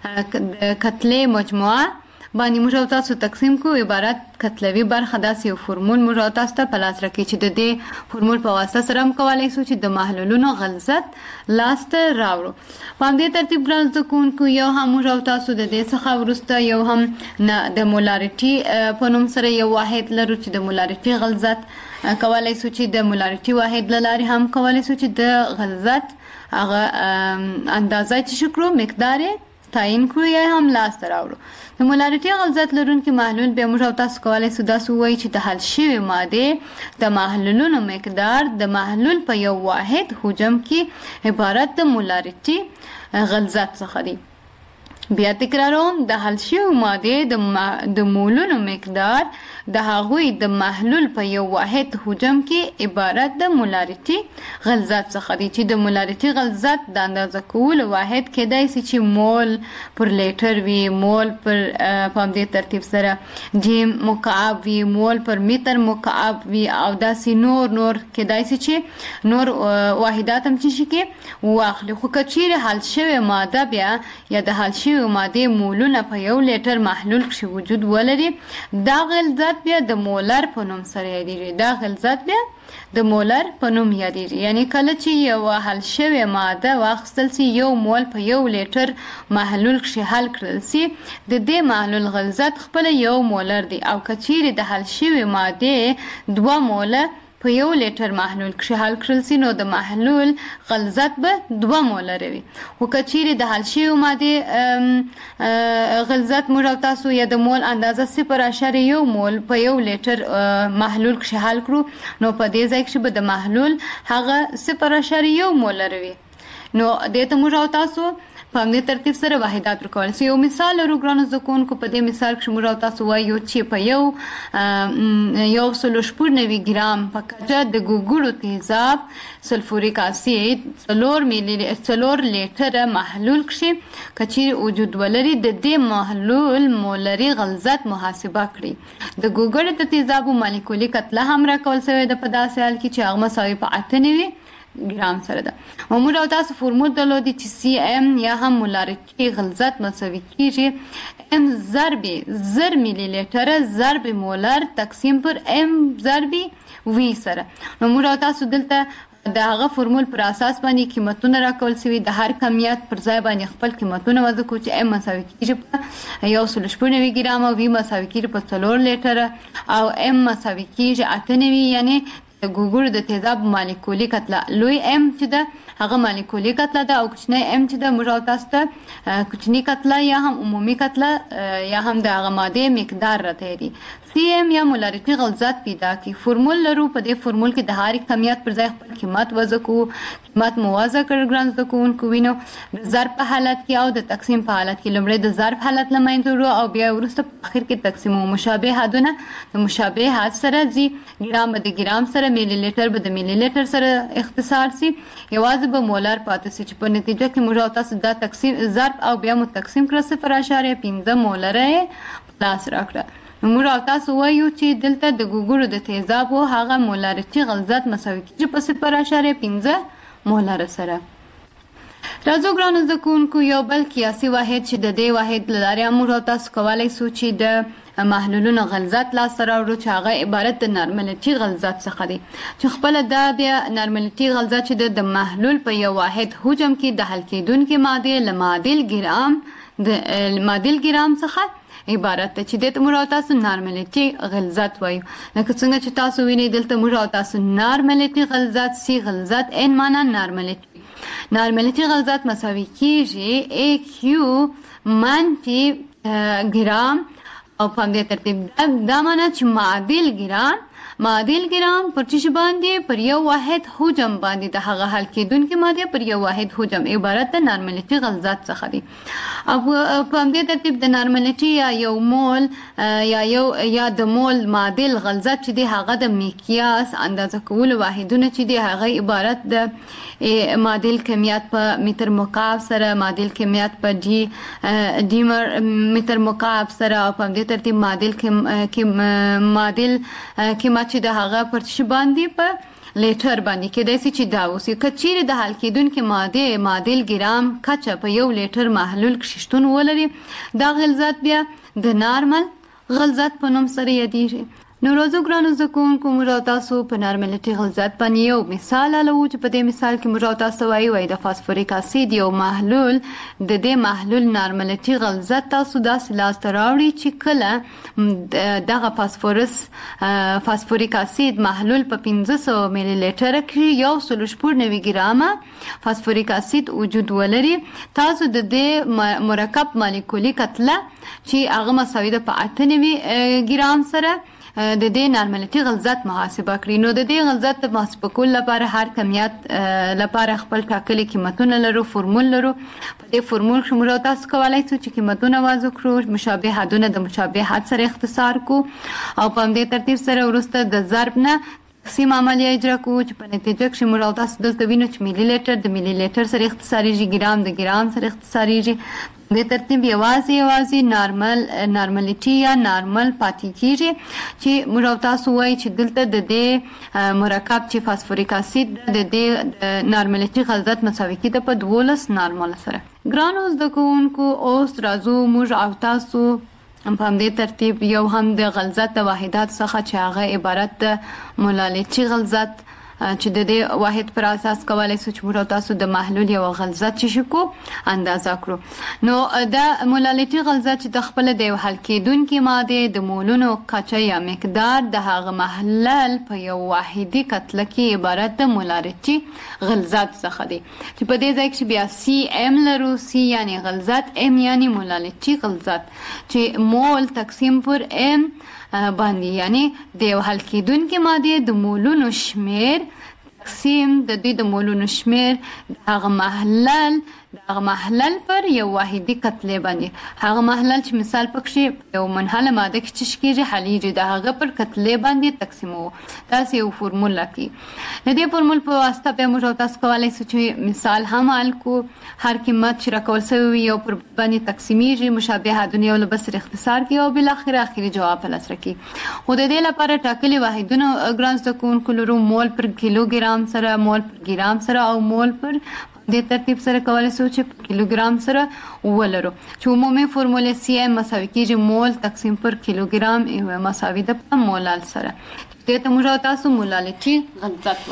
کتلې مجموعه باندې موږ تاسو تقسیم کو عبارت کتلوي برخه داسې یو فرمول موږ تاسو ته په لاس راکړي چې د دې فرمول په واسطه سره هم کولای شو چې د محلولونو غلظت لاس ته راوړو په دې ترتیب ګران زده کوونکو یو هم موږ تاسو د دې څخه وروسته یو هم د مولاریټي په نوم سره یو واحد لرو چې د مولاریټي غلظت کولای شو چې د مولاریټي واحد لاري هم کولای شو چې د غلظت هغه اندازه چې شکرو مقدار تعیین کړو یا هم لاس ته راوړو د مولاریټي غلظت لرونکي محلول به موږ تاسو کولای شو دا وایي چې د حل شوی ماده د محلولونو مقدار د محلول په یو واحد حجم کې عبارت د مولاریټي غلظت څخه دی بیا تکراروم د حل شوی ماده د د مولونو مقدار د هغوی د محلول په یو واحد حجم کې عبارت د مولاریټي غلظت څخه دی چې د مولاریټي غلظت د اندازه کولو واحد کېدای شي چې مول پر لیټر وي مول پر په دې ترتیب سره جیم مکعب وي مول پر متر مکعب وي او داسې نور نور کېدای شي چې نور واحدات هم چې شي کې واخلي خو کچیر حل شوی ماده بیا یا د حل شوی ماده مولونه په یو لیټر محلول کې وجود ولري دا غلظت بیا د مولر په نوم سره یادېږي دا غلظت بیا د مولر په نوم یادېږي یعنی کله چې یو حل شوی ماده واخیستل شي یو مول په یو لیټر محلول کې حل کړل شي د دې محلول غلظت خپل یو مولر دی او کچېرې د حل شوی ماده دوه موله په یو لیټر محلول کې حل کړل شي نو د محلول غلظت به دوه مولر وي او کچېرې د حل شوی ماده غلظت موږ تاسو یا د مول اندازه صفر اعشاریه یو مول په یو لیټر محلول کې حل کړو نو په دې ځای کې به د محلول هغه صفر اعشاریه یو مولر وي نو د ته موږ تاسو په دې ترتیب سره واحدات ورکول شي یو مثال ورو ګرانو زکونکو په دې مثال کې موږ تاسو وایو چې په یو یو سل شپږ نوي ګرام په کچه د ګوګړو تیزاب سلفوریک اسید څلور ملي څلور لیټر محلول کې کچیر وجود ولري د دې محلول مولري غلظت محاسبه کړي د ګوګړو د تیزابو مالیکولي کتله هم راکول شوی د په داسې حال کې چې هغه مساوي په اته نوي ګرام سره ده موږ تاسو فرمول درلودي چې سی ام یا هم مولاریټي غلظت مساوي کیږي ام ضرب زر ملي لیټر ضرب مولر تقسیم پر ام ضرب وی سره نو موږ تاسو دلته د هغه فرمول پر اساس باندې قیمتونه راکول شوی د هر کمیت پر ځای باندې خپل قیمتونه وضع کوو چې ام مساوي کیږي یو سل شپږ نوي ګرام او وی مساوي کیږي په څلور لیټر او ام مساوي کیږي اته نوي یعنی د ګوګړو د تیزاب مالیکولي کتله لوی ام چې ده هغه مالیکولي کتله ده او کوچنی ام چې ده موږ تاسو ته کوچنی کتله یا هم عمومي کتله یا هم د هغه ماده مقدار راته دی سی ایم یا مولارټي غلظت پیدا کی. فرمول لرو، په دې فرمول کې د هر کمیت پر ځای خپل قیمت وضع کو، قیمت موازه کړ ګرانز د کوونکو وینو ضرب په حالت کې او د تقسیم په حالت کې. لومړی د ضرب حالت لمنځه وړو او بیا وروسته په اخر کې تقسیم. مشابه حدونه د مشابه حد سره زی، ګرام د ګرام سره، ملي لیټر به د ملي لیټر سره اختصار سي، یوازې به مولر پاتې سي چې په نتیجه کې موږ تاسو دا تقسیم ضرب او بیا مو تقسیم کړ صفر اشاریه پنځه مولره پلاس راکړه. نو موږ تاسو وایو چې دلته د ګوګړو د تیزابو هغه مولارټي غلظت مساوي کیږي په صفر اشاریه پنځه مولر سره. راځو ګرانو زده کوونکو یو بل قیاسي واحد چې د دې واحد له لارې موږ تاسو کولی شو چې د محلولونو غلظت لاسته راوړو چې هغه عبارت د نارملټي غلظت څخه دی، چې خپله دا بیا نارملټي غلظت چې د محلول په یو واحد حجم کې د حل کېدونکې مادې له معادل ګرام د معادل ګرام څخه عبارت ده، چې دې ته موږ تاسو نارملټي غلظت وایو. لکه څنګه چې تاسو وینئ دلته موږ تاسو نارملټي غلظت سی غلظت ان معنا نارملټي. نارملټي غلظت مساوي کیږي ای کیو منفي ګرام او په دې ترتیب دا معنا چې معادل ګرام معادل ګرام پر چی باندې پر یو واحد حجم باندې د هغه حل کېدونکې ماده پر یو واحد حجم عبارت د نارملټي غلظت څخه دی. او په دې ترتیب د نارملټي یا یو مول یا یو یا د مول معادل غلظت چې دی هغه د میقیاس اندازه کول واحدونه چې دی هغه عبارت د معادل کمیت په متر مکعب سره، معادل کمیت په ډي ډي متر مکعب سره، او په دې ترتیب معادل کم معادل کمیت چې د هغه پر څه باندې په لیټر باندې کېدای شي چې دا اوس که چیرې د حل کېدونکې مادې معادل ګرام کچه په یو لیټر محلول کې شتون ولري، دا غلظت بیا د نارمل غلظت په نوم سره یادیږي. نو روزو ګرانو زده کوونکو موږ تاسو په نارملټي غلظت باندې یو مثال حلوو چې په دې مثال کې موږ تاسو وایو وای د فاسفوریک اسید یو محلول د دې محلول نارملټي غلظت تاسو داسې لاسته راوړي چې کله دغه فاسفورس فاسفوریک اسید محلول په پنځه سوه ملي لیټر کې یو سل شپږ نوي ګرامه فاسفوریک اسید وجود ولري، تاسو د دې مرکب مالیکولي کتله چې هغه مساوي ده په اته نوي ګرام سره د دې نارملټي غلظت محاسبه کړئ. نو د دې غلظت د محاسبه کولو لپاره هر کمیت لپاره خپل ټاکلي قیمتونه لرو، فرمول لرو. په دې فرمول کې موږ تاسو کولی شو چې قیمتونه وضع کړو، مشابه حدونه د مشابه حد سره اختصار کو او په همدې ترتیب سره وروسته د ضرب نه تقسیم عملیه اجرا کو چې په نتیجه کې موږ تاسو دلته وینو چې ملي لیټر د ملي لیټر سره اختصاریږي، ګرام د ګرام سره اختصاریږي. د ترتیب یوازې یوازې نارمل نارملټي یا نارمل پاتې کیږي چې موږ تاسو وایي چې دلته د دې مرکب چې فاسفوریک اسید د دې نارملټي غلظت مساوي کیږي په دولس نارمل سره. ګرانو زده کوونکو اوس راځو موږ او تاسو په همدې ترتیب یو هم د غلظت د واحدات څخه چې هغه عبارت د مولارټي غلظت چې د دې واحد پر اساس کولی شو چې موږ تاسو د محلول یو غلظت چې شکو اندازه کړو. نو دا مولارټي غلظت چې د خپل د یو حل کېدونکې مادې د مولونو کچه یا مقدار د هغه محلل په یو واحدي کتله کې عبارت د مولارټي غلظت څخه دی، چې په دې ځای کې بیا سی ام لرو، سی یعنی غلظت، ام یعنی مولارټي غلظت چې مول تقسیم پر ام باندې یعنی د یو حل کېدونکې مادې د مولونو شمیر تقسیم د دې د مولونو شمیر د هغه محلل د هغه محلل پر یو واحدي کتلې باندې، هغه محلل چې مثال پکې یو منحله ماده کې چې کېږي حلیږي د هغه پر کتلې باندې تقسیموو. تاسو یو فرمول لیکئ. د دې فرمول په واسطه به موږ تاسو کولی شو چې مثال هم حل کو. هر قیمت چې راکول شوی یو پر باندې تقسیمیږي، مشابه حدونه یو له بل سره اختصار کوي او بل اخر اخري جواب په لاس راکړي. خو د دې لپاره ټاکلي واحدونه ګرام زده کوونکو لرو، مول پر کیلوګرام سره، مول پر ګرام سره او مول پر د ترتیب سره کولی شو چې کیلوګرام سره ولرو، چې عمومي فرمول سی ام مساوي کیږي مول تقسیم پر کیلوګرام مساوي ده په مولال سره. دې ته موږ تاسو مولارټي غلظت وایو.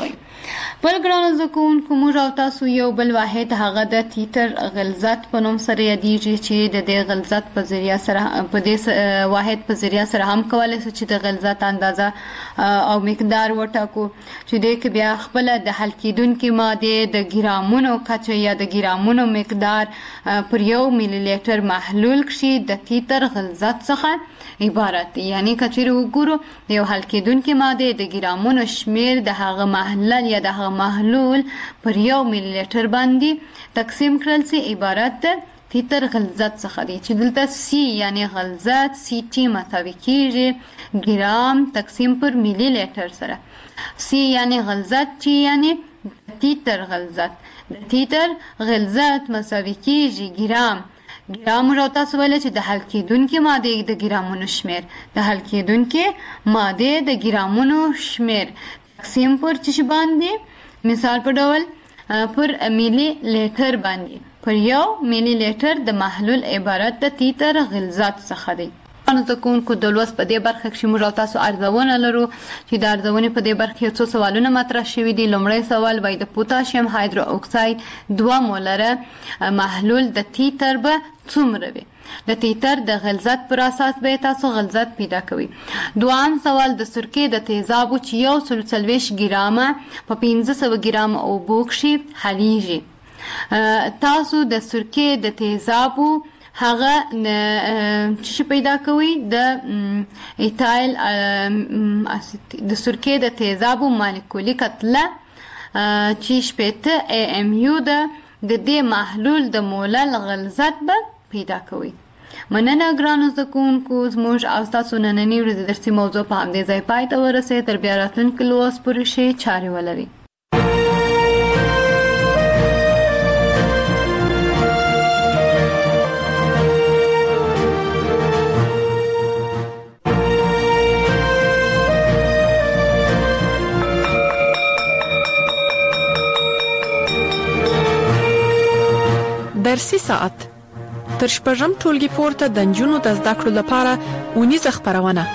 بل ګرانو زده کوونکو موږ او تاسو یو بل واحد هغه د تیتر غلظت په نوم سره یادېږي چې د دې غلظت په ذریعه سره په دې واحد په ذریعه سره هم کولی شو چې د غلظت اندازه او مقدار وټاکو چې دې کې بیا خپل د حل کېدونکي مادې د ګرامونو کچه یا د ګرامونو مقدار پر یو میلی لیټر محلول کښې د تیتر غلظت څخه عبارت. یعنی کچېرې وګورو د یو حل کېدونکي مادې د ګرامونو شمیر د هغه محلل یا د هغه محلول پر یو میلی لیټر باندې تقسیم کړل سي عبارت د تیتر غلظت څخه دی چې دلته سی یعنی غلظت سی ټي مساوي کېږي ګرام تقسیم پر میلی لیټر سره. سی یعنی غلظت ټي یعنی تیتر غلظت د تیتر غلظت مساوي کېږي ګرام. ګرام را تاسو ویل چې د حل کېدونکي مادې د ګرامونو شمیر د حل کېدونکي مادې د ګرامونو شمیر تقسیم پر څه باندې مثال په ډول پر میلی لیټر باندې پر یو میلی لیټر د محلول عبارت د تیتر غلظت څخه دی. نو زده کوونکو د لوست په دې برخه کې موږ تاسو ارزونه لرو چې د ارزونې په دې برخه کې څو سوالونه مطرح شوي دي. لومړی سوال وایي د پوتاشیم هایدرو اکساید دوه مولره محلول د تیتر به څومره وي؟ د تیتر د غلظت پر اساس به تاسو غلظت پیدا کوي. دوام سوال د سرکې د تیزابو چې یو سل څلوېښت ګرامه په پنځه سوه ګرامه اوبو کښې حلیږي. تاسو د سرکې د تیزابو هغه چې پیدا کوي د ایتایل د سرکې د تیزابو مالیکولي کتله چې شپېته ای ام یو ده د دې محلول د مولل غلظت به پیدا کوي. مننه ګرانو زده کوونکو زموږ او ستاسو نننۍ ورځې درسي موضوع په همدې ځای پای ته ورسېد. تر بیا راتلونکي لوست پورې ښې چارې ولرئ. درسي ساعت تر شپږم ټولګي پورته د نجونو د زده کړو لپاره اونیزه خپرونه.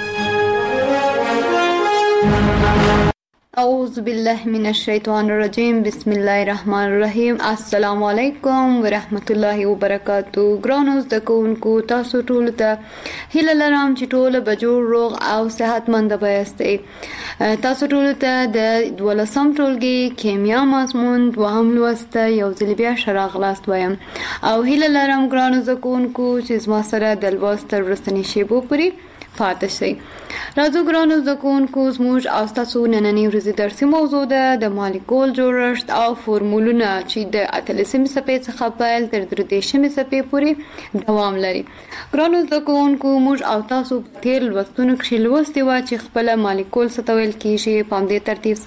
اعوذ بالله من الشیطان الرجیم بسم الله الرحمن الرحیم. السلام علیکم ورحمت الله وبرکاتو. ګرانو زده کوونکو تاسو ټولو ته هیله لرم چې ټول به جوړ روغ او صحتمند یاستئ. تاسو ټولو ته د دولسم ټولګي کیمیا مضمون دوهم لوست یو ځل بیا ښه راغلاست وایم او هیله لرم ګرانو زده کوونکو چې زما سره د لوست تر وروستنۍ شیبو پورې پاتې شئ. راځو ګرانو زده کوونکو زموږ او ستاسو نننۍ ورځې درسي موضوع ده د مالیکول جوړښت او فورمولونه چې د اتلسمې صفحې څخه پیل تر درې دېرشمې صفحې پورې دوام لري. ګرانو زده کوونکو موږ او تاسو په تېر لوستونو کښې لوستې وه چې خپله مالیکول څه ته ویل کېږي. په همدې ترتیب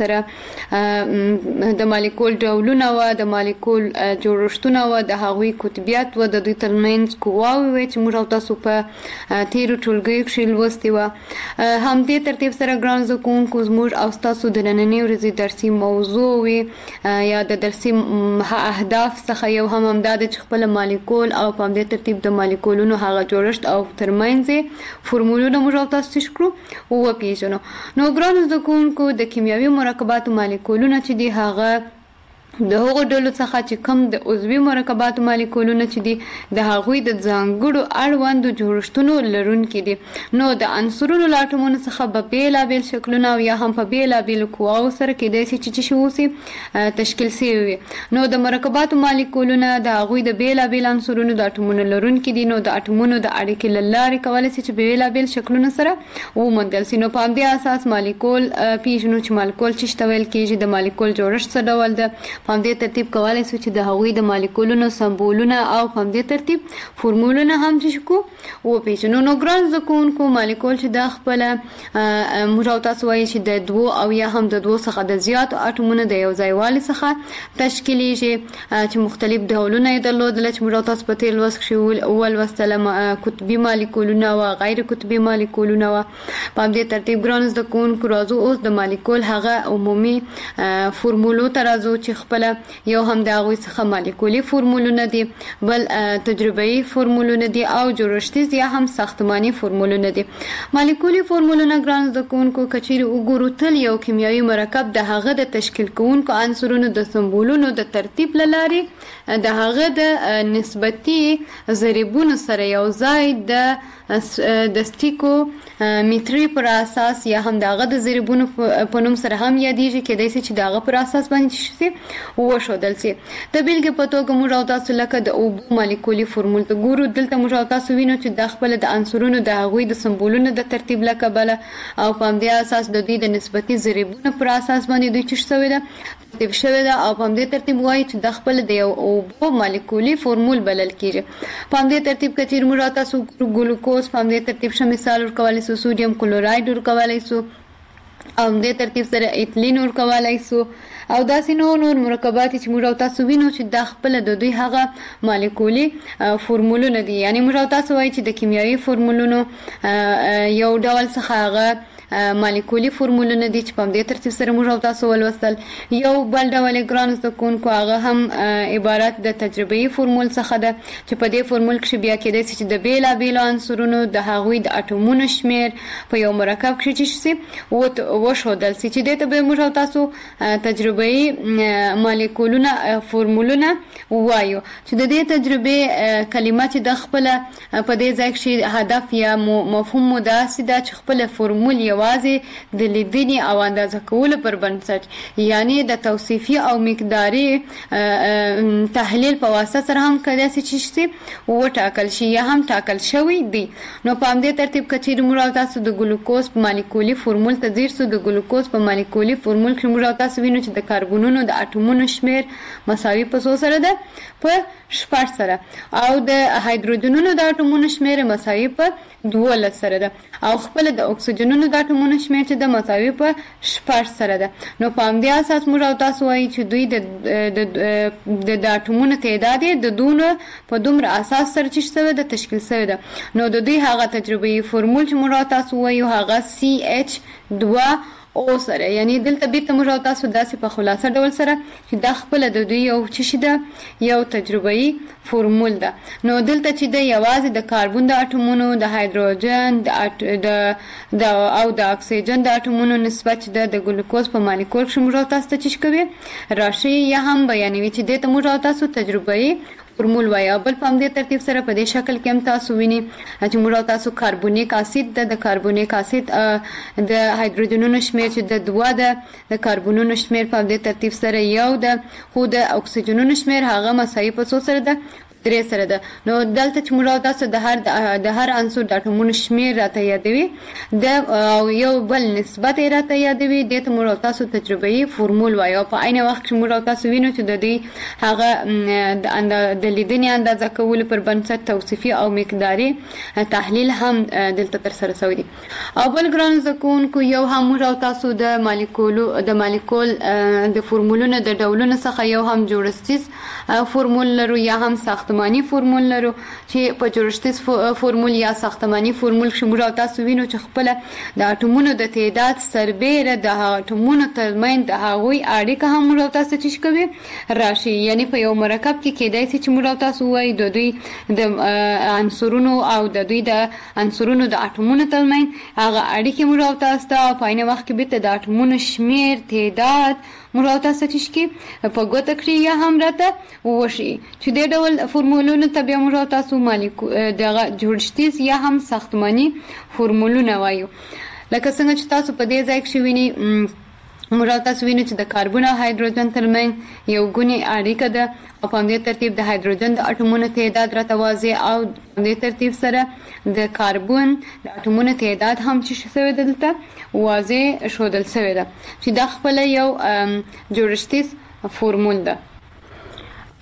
سره د مالیکول ډولونه وه د مالیکول جوړښتونه وه د هغوی قطبیت وه د دوی ترمنځ قواوې وې چې موږ او تاسو په تېرو ټولګیو کښې لوستې وه. همدې ترتیب سره ګران زده کوونکو زموږ او ستاسو د نننۍ ورځې درسي موضوع وي یا د درسي اهداف څخه یو هم همدا ده چې خپله مالیکول او په همدې ترتیب د مالیکولونو هغه جوړښت او ترمنځ یې فورمولونه موږ او تاسو څه کړو وپېژنو. نو ګرانو زده کوونکو د کیمیاوي مرکباتو مالیکولونه چې دي هغه د هغو ډلو څخه چې کوم د عضوي مرکباتو مالیکولونه چې دي د هغوی د ځانګړو اړوندو جوړښتونو لرونکي دي. نو د عنصرونو له اټومونو څخه به بېلابېل شکلونه او یا هم په بېلابېلو قواو سره کیدای شي چې څه شي اوسي تشکیل سوي وي. نو د مرکباتو مالیکولونه د هغوی د بېلابېل عنصرونو د اټومونو لرونکي دي. نو د اټومونو د اړیکې له لارې کولی شي چې بېلابېل شکلونه سره وموندل شي. نو په همدې اساس مالیکول پېژنو چې مالیکول څه ته ویل کېږي. د مالیکول جوړښت څه ډول ده. په همدې ترتیب کولی شو چې د هغوی د مالیکولونو سمبولونه او په همدې ترتیب فورمولونه هم چې کو وپېژنو. نو ګران زده کوونکو مالیکول چې دا خپله موږ او تاسو وایي چې د دوو او یا هم د دوو څخه د زیاتو اټومونو د یو ځایوالي څخه تشکیلیږي چې مختلف ډولونه یې درلودله چې موږ او تاسو په تېر لوست کښې ولوستله. قطبي مالیکولونه وه غیر قطبي مالیکولونه وه. په همدې ترتیب ګران زده کوونکو راځو اوس د مالیکول هغه عمومي فورمولو ته راځو چې خپل خپل یو هم د هغوی څخه مالیکولي فورمولونه دي، بل تجربه‌ای فورمولونه دي او جوړښتیز یا هم ساختماني فورمولونه دي. مالیکولي فورمولونه ګران زده کوونکو کچېرې وګورو تل یو کیمیاوي مرکب د هغه د تشکیل کوونکو عنصرونو د سمبولونو د ترتیب له لارې د هغه د نسبتي ضریبونو سره یو ځای د د سټیکو میټری پر اساس یا هم د هغه د ضریبونو په نوم سره هم یادېږي، کېدای شي چې د هغه پر اساس باندې شي وښودل شي. د بیلګې په توګه موږ او تاسو لکه د اوبو مالیکولي فورمول ته ګورو، دلته موږ او تاسو وینو چې د خپل د عنصرونو د هغوی د سمبولونو د ترتیب له کبله او په همدې اساس د دوی د نسبتي ضریبونو پر اساس باندې دوی چش شوی ده ترتیب شوی ده او په همدې ترتیب وایي چې د خپل د یو اوبو مالیکولي فورمول بلل کېږي. په همدې ترتیب که چېرې موږ او تاسو ګلوکوز په همدې ترتیب ښه مثال ورکولی سو، سوډیم کلوراید ورکولی سو او همدې ترتیب سره ایتلین ورکولی سو او داسې نور نور مرکبات چې موږ او تاسو وینو چې د خپل د دوی هغه مالیکولي فورمولونه دي. یعنی موږ او تاسو وایي چې د کیمیاوي فورمولونو یو ډول څخه هغه مالیکولي فورمولونه دي چې په همدې ترتیب سره موږ او تاسو ولوستل. یو بل ډول یې ګرانو زده کوونکو هغه هم عبارت د تجربه‌ای فورمول څخه ده چې په دې فورمول کښې بیا کېدای شي چې د بېلابېلو عنصرونو د هغوی د اټومونو شمېر په یو مرکب کښې چې شي وښودل شي، چې دې ته به موږ او تاسو تجربه‌ای مالیکولونه فورمولونه ووایو. چې د دې تجربې کلمه چې د خپله په دې ځای کښې هدف یا مفهوم مو داسې ده چې خپله فورمول یو یوازې د لیدنې او اندازه کولو پر بنسټ یعنی د توصیفي او مقداري تحلیل په واسطه سره هم کېدای شي چې وټاکل شي یا هم ټاکل شوی دی. نو په همدې ترتیب که چېرې موږ او تاسو د ګلوکوز په مالیکولي فورمول ته ځیر سو، د ګلوکوز په مالیکولي فورمول کې موږ او تاسو وینو چې د کاربونونو د اټومونو شمېر مساوي په څو سره ده؟ په شپږ سره، او د هایدروجنونو د اټومونو شمېر مساوي په دولس سره ده او خپل د اکسیجنونو د اټومونو شمېر چې د مساوي په شپږ سره ده. نو په همدې اساس موږ او تاسو وایي چې دوی د د اټومونو تعداد یې د دونو په دومره اساس سره چې شوی ده تشکیل شوی ده. نو د دوی هغه تجربه‌ای فورمول چې موږ او تاسو وایو هغه سی ایچ دوه او سره، یعنی دلته بیرته موږ او تاسو داسې په خلاصه ډول سره چې دا خپله د دوی یو څه شي ده، یو تجربه‌ای فورمول ده. نو دلته چې د یوازې د کاربون د اټومونو، د هایدروجن د او د اکسیجن د اټومونو نسبت چې ده د ګلوکوز په مالیکول کښې موږ او تاسو ته څه کوي راشي یا هم بیانوي، چې دې ته موږ او تاسو تجربه‌ای فورمول وایي. او بل په همدې ترتیب سره په دې شکل کې هم تاسو ویني چې موږ او تاسو کاربونیک اسید ده، د کاربونیک اسید د هایدروجنونو شمېر چې د دوه ده، د کاربونونو شمېر په همدې ترتیب سره یو ده، خو د اکسیجنونو شمېر هغه مساوي په څو سره ده؟ درې سره ده. نو دلته چې موږ او تاسو د هر د هر عنصر د اټومونو شمېر راته یادوي د او یو بل نسبت یې راته یادوي، دې ته موږ او تاسو تجربه‌ای فورمول وایو. او په عین وخت کې موږ او تاسو وینو چې د دوی هغه د لیدنې اندازه کولو پر بنسټ توصیفي او مقداري تحلیل هم دلته ترسره شوی دی. او بل ګرانو زده کوونکو یو هم موږ او تاسو د مالیکولو د مالیکول د فورمولونو د ډولونو څخه یو هم جوړښتیز فورمول لرو یا هم ساخت ساختماني فورمول لرو چې په جوړښتیز فورمول یا ساختماني فورمول کې موږ او تاسو وینو چې خپل د اټومونو د تعداد سربېره د اټومونو ترمنځ د هغوی اړیکه هم موږ او تاسو چې کوي راشي. یعنی په یو مرکب کې کېدای شي چې موږ او تاسو وایي د دوی د عنصرونو او د دوی د عنصرونو د اټومونو ترمنځ هغه اړیکې موږ او تاسو ته په عین وخت کې به د اټومونو شمېر تعداد موږ او تاسو چې په ګوته کړی یا هم راته وشي چې د ډول فورمولونو ته بیا موږ او تاسو مالیکو دغه جوړښتیز یا هم ساختماني فورمولونه وایو. لکه څنګه چې تاسو په دې ځای کې وینئ موږ او تاسو وینو چې د کاربن او هایدروجن ترمنځ یو ګونی اړیکه ده او په همدې ترتیب د هایدروجن د اټومونو تعداد راته واضح او په همدې ترتیب سره د کاربن د اټومونو تعداد هم چې شوی ده دلته واضح ښودل شوی ده چې دا خپله یو جوړښتیز فورمول ده.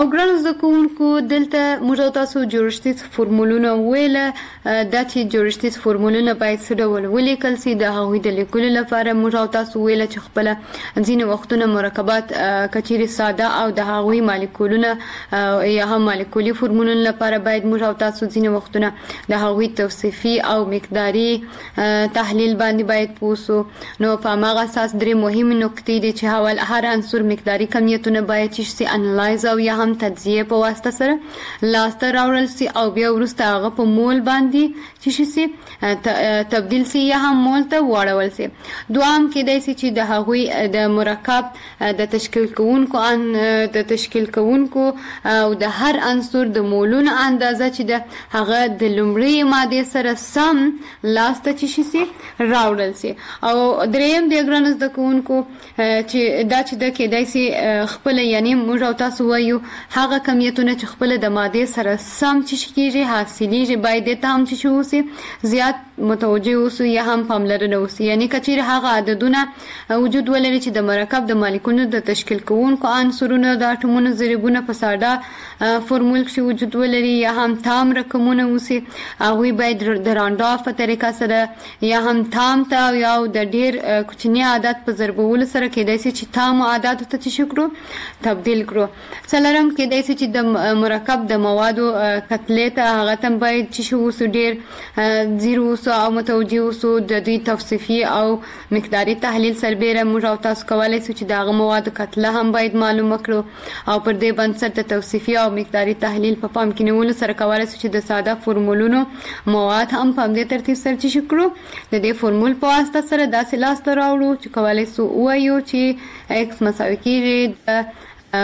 او ګرانو زده کوونکو دلته موږ تاسو جوړښتي فورمولونه ویله دا چې جوړښتي فورمولونه باید څه ډول ولیکل سي د هغوی د لیکلو لپاره موږ تاسو ویله چې خپل ځینې وختونه مرکبات کچيري ساده او د هغوی مالیکولونه یا هم مالیکولي فورمولونه لپاره باید موږ تاسو ځینې وختونه د هغوی توصیفي او مقداري تحلیل باندې باید پوسو. نو په هغه اساس درې مهمه نکتې دي چې حواله هر عنصر مقداري کمیتونه باید چې انالایز او یا هم تجزیه په واسطه سره لاسته راوړل سي او بیا وروسته هغه په مول باندې چې شي تبدیل سي یا هم مول ته واړول سي. دوام کېدای سي چې د هغوی د مرکب د تشکیل کوونکو ان د تشکیل کوونکو او د هر عنصر د مولونو اندازه چې د هغه د لومړی ماده سره سم لاسته چې شي راوړل سي. او دریم د ګرانز د کوونکو چې دا چې د کېدای سي خپل یعنی موږ او تاسو وایو هغه کمیتونه چې خپل د ماده سره سم چې کیږي حاصلېږي باید ته هم چې اوسي زیات متوجه اوسو یا هم پاملرنه اوسي. یعنی کچیر هغه عددونه وجود ولري چې د مرکب د مالیکولونو د تشکیل کوونکو عنصرونو د اټومونو ضریبونه په ساده فورمول کې وجود ولري یا هم تام رقمونه اوسي هغه باید د رانډاف په طریقه سره یا هم تام ته یا د ډیر کوچنی عدد په ضربولو سره کېدای شي چې تام عدد ته چې شکرو تبدیل کړو. څلورم کېدای شي چې د مرکب د موادو کتلې ته هغه تم باید چې شو ډیر زیرو او متوجه اوسو د دوی توصیفي او مقداري تحلیل سربېره موږ او تاسو کولای شو چې دغه موادو کتله هم باید معلومه کړو او پر دې بنسټ د توصیفي او مقداري تحلیل په پام کې نیولو سره کولای شو چې د ساده فورمولونو مواد هم په دې ترتیب سره چې شکرو د دې فورمول په واسطه سره داسې لاسته راوړو چې کولای شو وایو چې x مساوي کېږي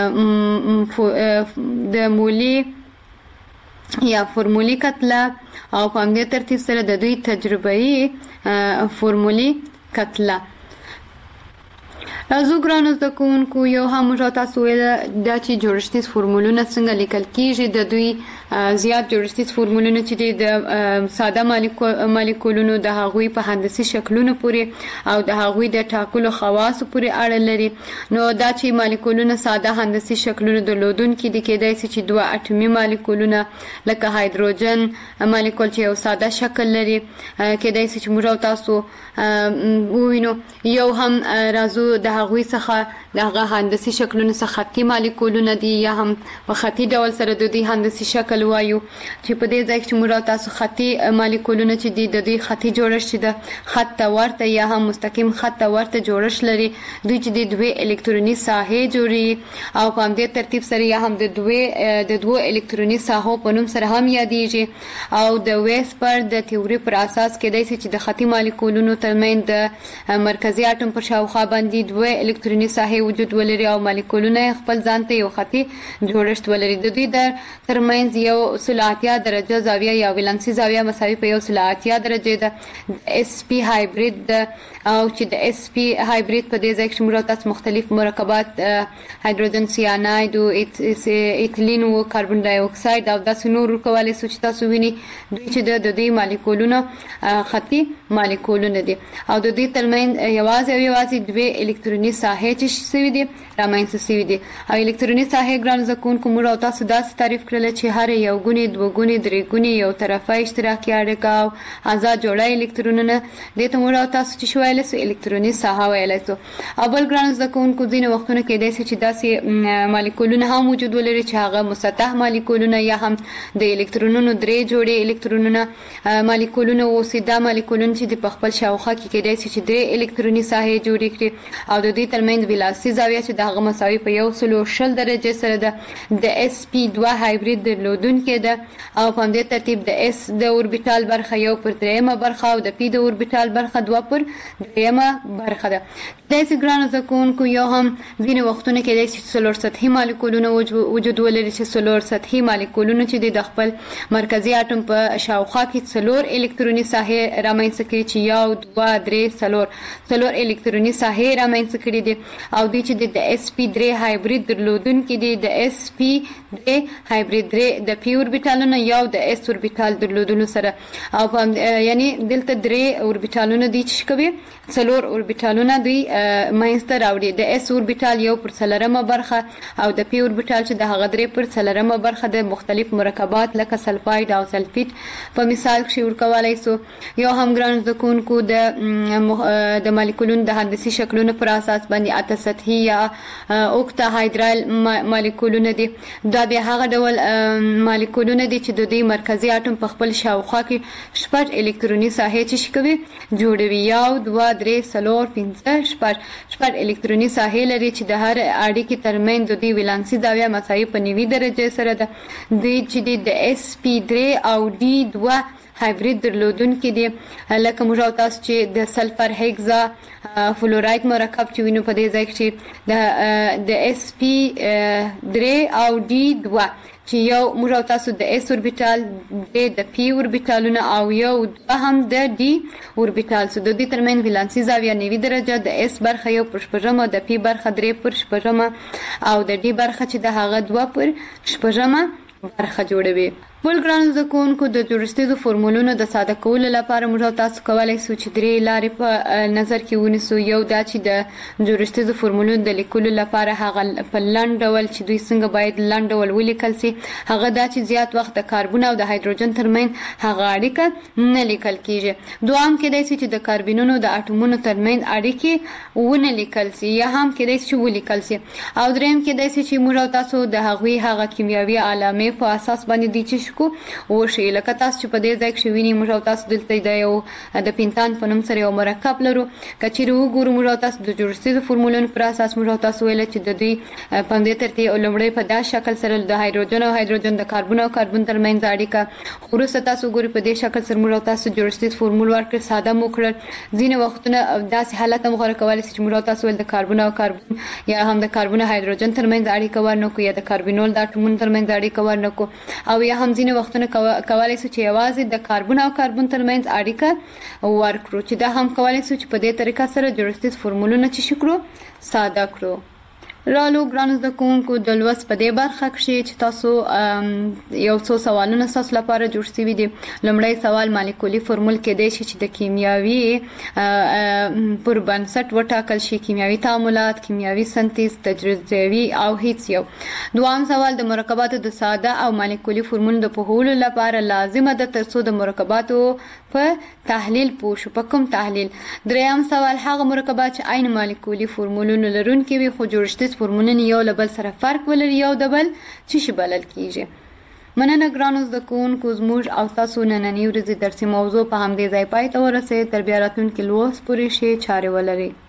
د مولی یا فورمولي کتله او په همدې ترتیب سره د دوی تجربه‌ای فورمولي کتله. راځو ګرانو زده کوونکو یو هم موږ تاسو ویل دا چې جوړښتي فورمولونه څنګه لیکل کیږي. د دوی زیات جوړښتي فورمولونه چې د ساده مالیکولونو د هغوی په هندسي شکلونو پورې او د هغوی د ټاکلو خواصو پورې اړه لري. نو دا چې مالیکولونه ساده هندسي شکلونو درلودونکي دي کېدای شي چې دوه اټومي مالیکولونه لکه هایدروجن مالیکول چې یو ساده شکل لري کېدای شي چې موږ تاسو ووینو. یو هم راځو د هغوی څخه دغه هندسي شکلونو څخه خطي مالیکولونه دي یا هم په خطي ډول سره د دوی هندسي شکل وایو چې په دې ځای کې موږ تاسو خطي مالیکولونه چې دي د دوی خطي جوړښت د خط ته ورته یا هم مستقیم خط ته ورته جوړښت لري. دوی چې د دوه الکتروني ساحې جوړي او په همدې ترتیب سره یا هم د دوه د دوه الکتروني ساحو په نوم سره هم یادېږي او د ویسپر د تیوري پر اساس کېدای شي چې د خطي مالیکولونو ترمنځ د مرکزي اټوم پر شاوخوا باندې دوه الکتروني ساحې وجود ولري او مالیکولونه خپل ځان ته یو خطي جوړښت ولري. د دوی د ترمنځ یو سل اتیا درجه زاویه یا ولانسي زاویه مساوي په یو سل اتیا درجه ده. اس پی هایبرید ده او چې د اس پی هایبرید په دې ځای کې موږ تاسو مختلف مرکبات هایدروجن سیاناید او ایتلین او کاربن ډای اکساید او داسې نور کولای شو چې تاسو ویني دوی چې د دوی مالیکولونه خطي مالیکولونه دي او د دوی ترمنځ یوازې او یوازې دوه الکتروني ساحې چې سوي دي رامنځته سوي دي. او الکتروني ساحې ګران زکونکو موږ تاسو داسې تعریف کړل چې هر یو ګونی دوه ګونی درې ګونی یو طرفه اشتراکي اړیکه او آزاد جوړه الکترونونه دې ته موږ تاسو چې شویل سو الکتروني ساحه ویل سو. او بل ګران زکونکو ځینې وختونه کې داسې چې داسې مالیکولونه هم وجود ولري چې هغه مسطح مالیکولونه یا هم د الکترونونو درې جوړې الکترونونه مالیکولونه او سیده مالیکولونه چې په خپل شاوخوا کې کېدای شي چې درې الکتروني ساحې جوړې کړي او د دې ترمنځ ولاسي زاویه چې دغه مساوي په یو سل شل درجه سره ده د اس پی دوه هایبرید درلودونکې ده او په دې ترتیب د اس د اوربیټال برخه یو پر دریمه برخه او د پی د اوربیټال برخه دوه پر دریمه برخه ده. د دې ګرانو زکونکو یو هم ځینې وختونه کې د سلور سطحي مالیکولونو وجود ولري چې سلور سطحي مالیکولونه چې د خپل مرکزي اټوم په شاوخوا کې سلور الکتروني ساحې رامنځته کوي چې یو دوه درې سلور سلور الکتروني ساحې رامنځته کړي دي او دوی چې د اس پی درې هایبرید درلودونکي دي د اس پی درې هایبرید درې د پی اوربیټالونو یو د اس اوربیټال درلودلو سره او یعنی دلته درې اوربیټالونه دي چې کوي څلور اوربیټالونه دوی ماینستر راوړي د اس اوربیټال یو پر څلورمه برخه او د پی اوربیټال چې د هغه درې پر څلورمه برخه د مختلف مرکبات لکه سلفاید او سلفیت په مثال کې ورکولای سو یو هم ګران ځکونکو د د مالیکولونو د هندسي شکلونو پر اساس باندې اته سطحي یا اوکتا هایدرال مالیکولونه دي دا به هغه ډول مالیکولونه دي چې د دې مرکزی اټوم په خپل شاوخوا کې شپږ الکتروني ساحې چې کوي جوړوي یو دوه درې څلور پنځه شپږ شپږ الکتروني ساحې لري چې د هر اړیکې ترمنځ د دې ولانسي زاویه مساوي په نوي درجه سره ده د چې د اس پی درې او ډي دوه هایبرید درلودونکي دي لکه موږ او تاسو چې د سلفر هیگزا فلوراید مرکب چې وینو په دې ځای کې د د اس پی درې او ډي دوه چې یو موږ او تاسو د اس اوربیټال د پی اوربیټالونه او یو هم د ډي اوربیټال سو د دې ترمن ولانسي زاویه نوي درجه د اس برخه یو پر شپږمه د پی برخه درې پر شپږمه او د ډي برخه چې د هغه دوه پر شپږمه برخه جوړوي ټول ګران زکونکو د جوړښتیزو فورمولونو د ساده کولو لپاره موږ تاسو کولای شو چې درې لارې په نظر کې ونیسو یو دا چې د جوړښتیزو فورمولونو د لیکلو لپاره هغه په لاندې ډول چې دوی څنګه باید لاندې ډول ولیکل شي هغه دا چې زیات وخت د کاربن او د هایدروجن ترمنځ هغه اړیکه نه لیکل کیږي دوام کې دی چې د کاربنونو د اټومونو ترمنځ اړیکې ونه لیکل شي یا هم کې دی چې ولیکل شي او دریم کې دی چې موږ تاسو د هغوی هغه کیمیاوي علامې په اساس باندې دي چې کو وشي لکه تاسو چې په دې ځای کې ویني موږ تاسو دلته د یو د پینتان په نوم سره یو مرکب لرو کچېرو وګورو موږ تاسو د جوړښتیزو فورمولونو پر اساس موږ تاسو ویل چې د دې په دې ترتیب لومړی په دا شکل سره د هایدروجن او هایدروجن د کاربن او کاربن ترمنځ اړیکه وروسته تاسو ګوري په دې شکل سره موږ تاسو جوړښتیز فورمول ورکړ ساده مو کړل ځینې وختونه داسې حالت هم غوړ کولای شي چې موږ تاسو ول د کاربن او کاربن یا هم د کاربن او هایدروجن ترمنځ اړیکه ورنکو یا د کاربنول د اټومونو ترمنځ اړیکه ورنکو او یا هم ځینې وختونه کولای شو چې یوازې د کاربن او کاربن ترمنځ اړیکه ورکړو چې دا هم کولای شو چې په دې طریقه سره جوړښتیز فورمولونه چې شکرو ساده کړو رالو ګران زده کوونکو د لوست په دې برخه کې چې تاسو یو څو سوالونه تاسو لپاره جوړ شوي دي لومړی سوال مالیکولي فورمول کې دی چې د کیمیاوي پر بنسټ وټاکل شي کیمیاوي تعاملات کیمیاوي سنتیز تجزیوي او هیڅ یو دوام سوال د مرکباتو د ساده او مالیکولي فورمول د پوهولو لپاره لازمه ده ترڅو د مرکباتو په تحلیل پوه شو په کوم تحلیل دریم سوال هغه مرکبات چې عین مالیکولي فورمولونه لرونکي وي خو جوړښتیز فورمولونه یو له بل سره فرق ولري یو د بل څه شي بلل کیږي مننه ګرانو زده کوونکو زموږ او تاسو نننۍ ورځې درسي موضوع په همدې ځای پای ته ورسېد تر بیا راتلونکي لوست پورې ښې چارې ولرئ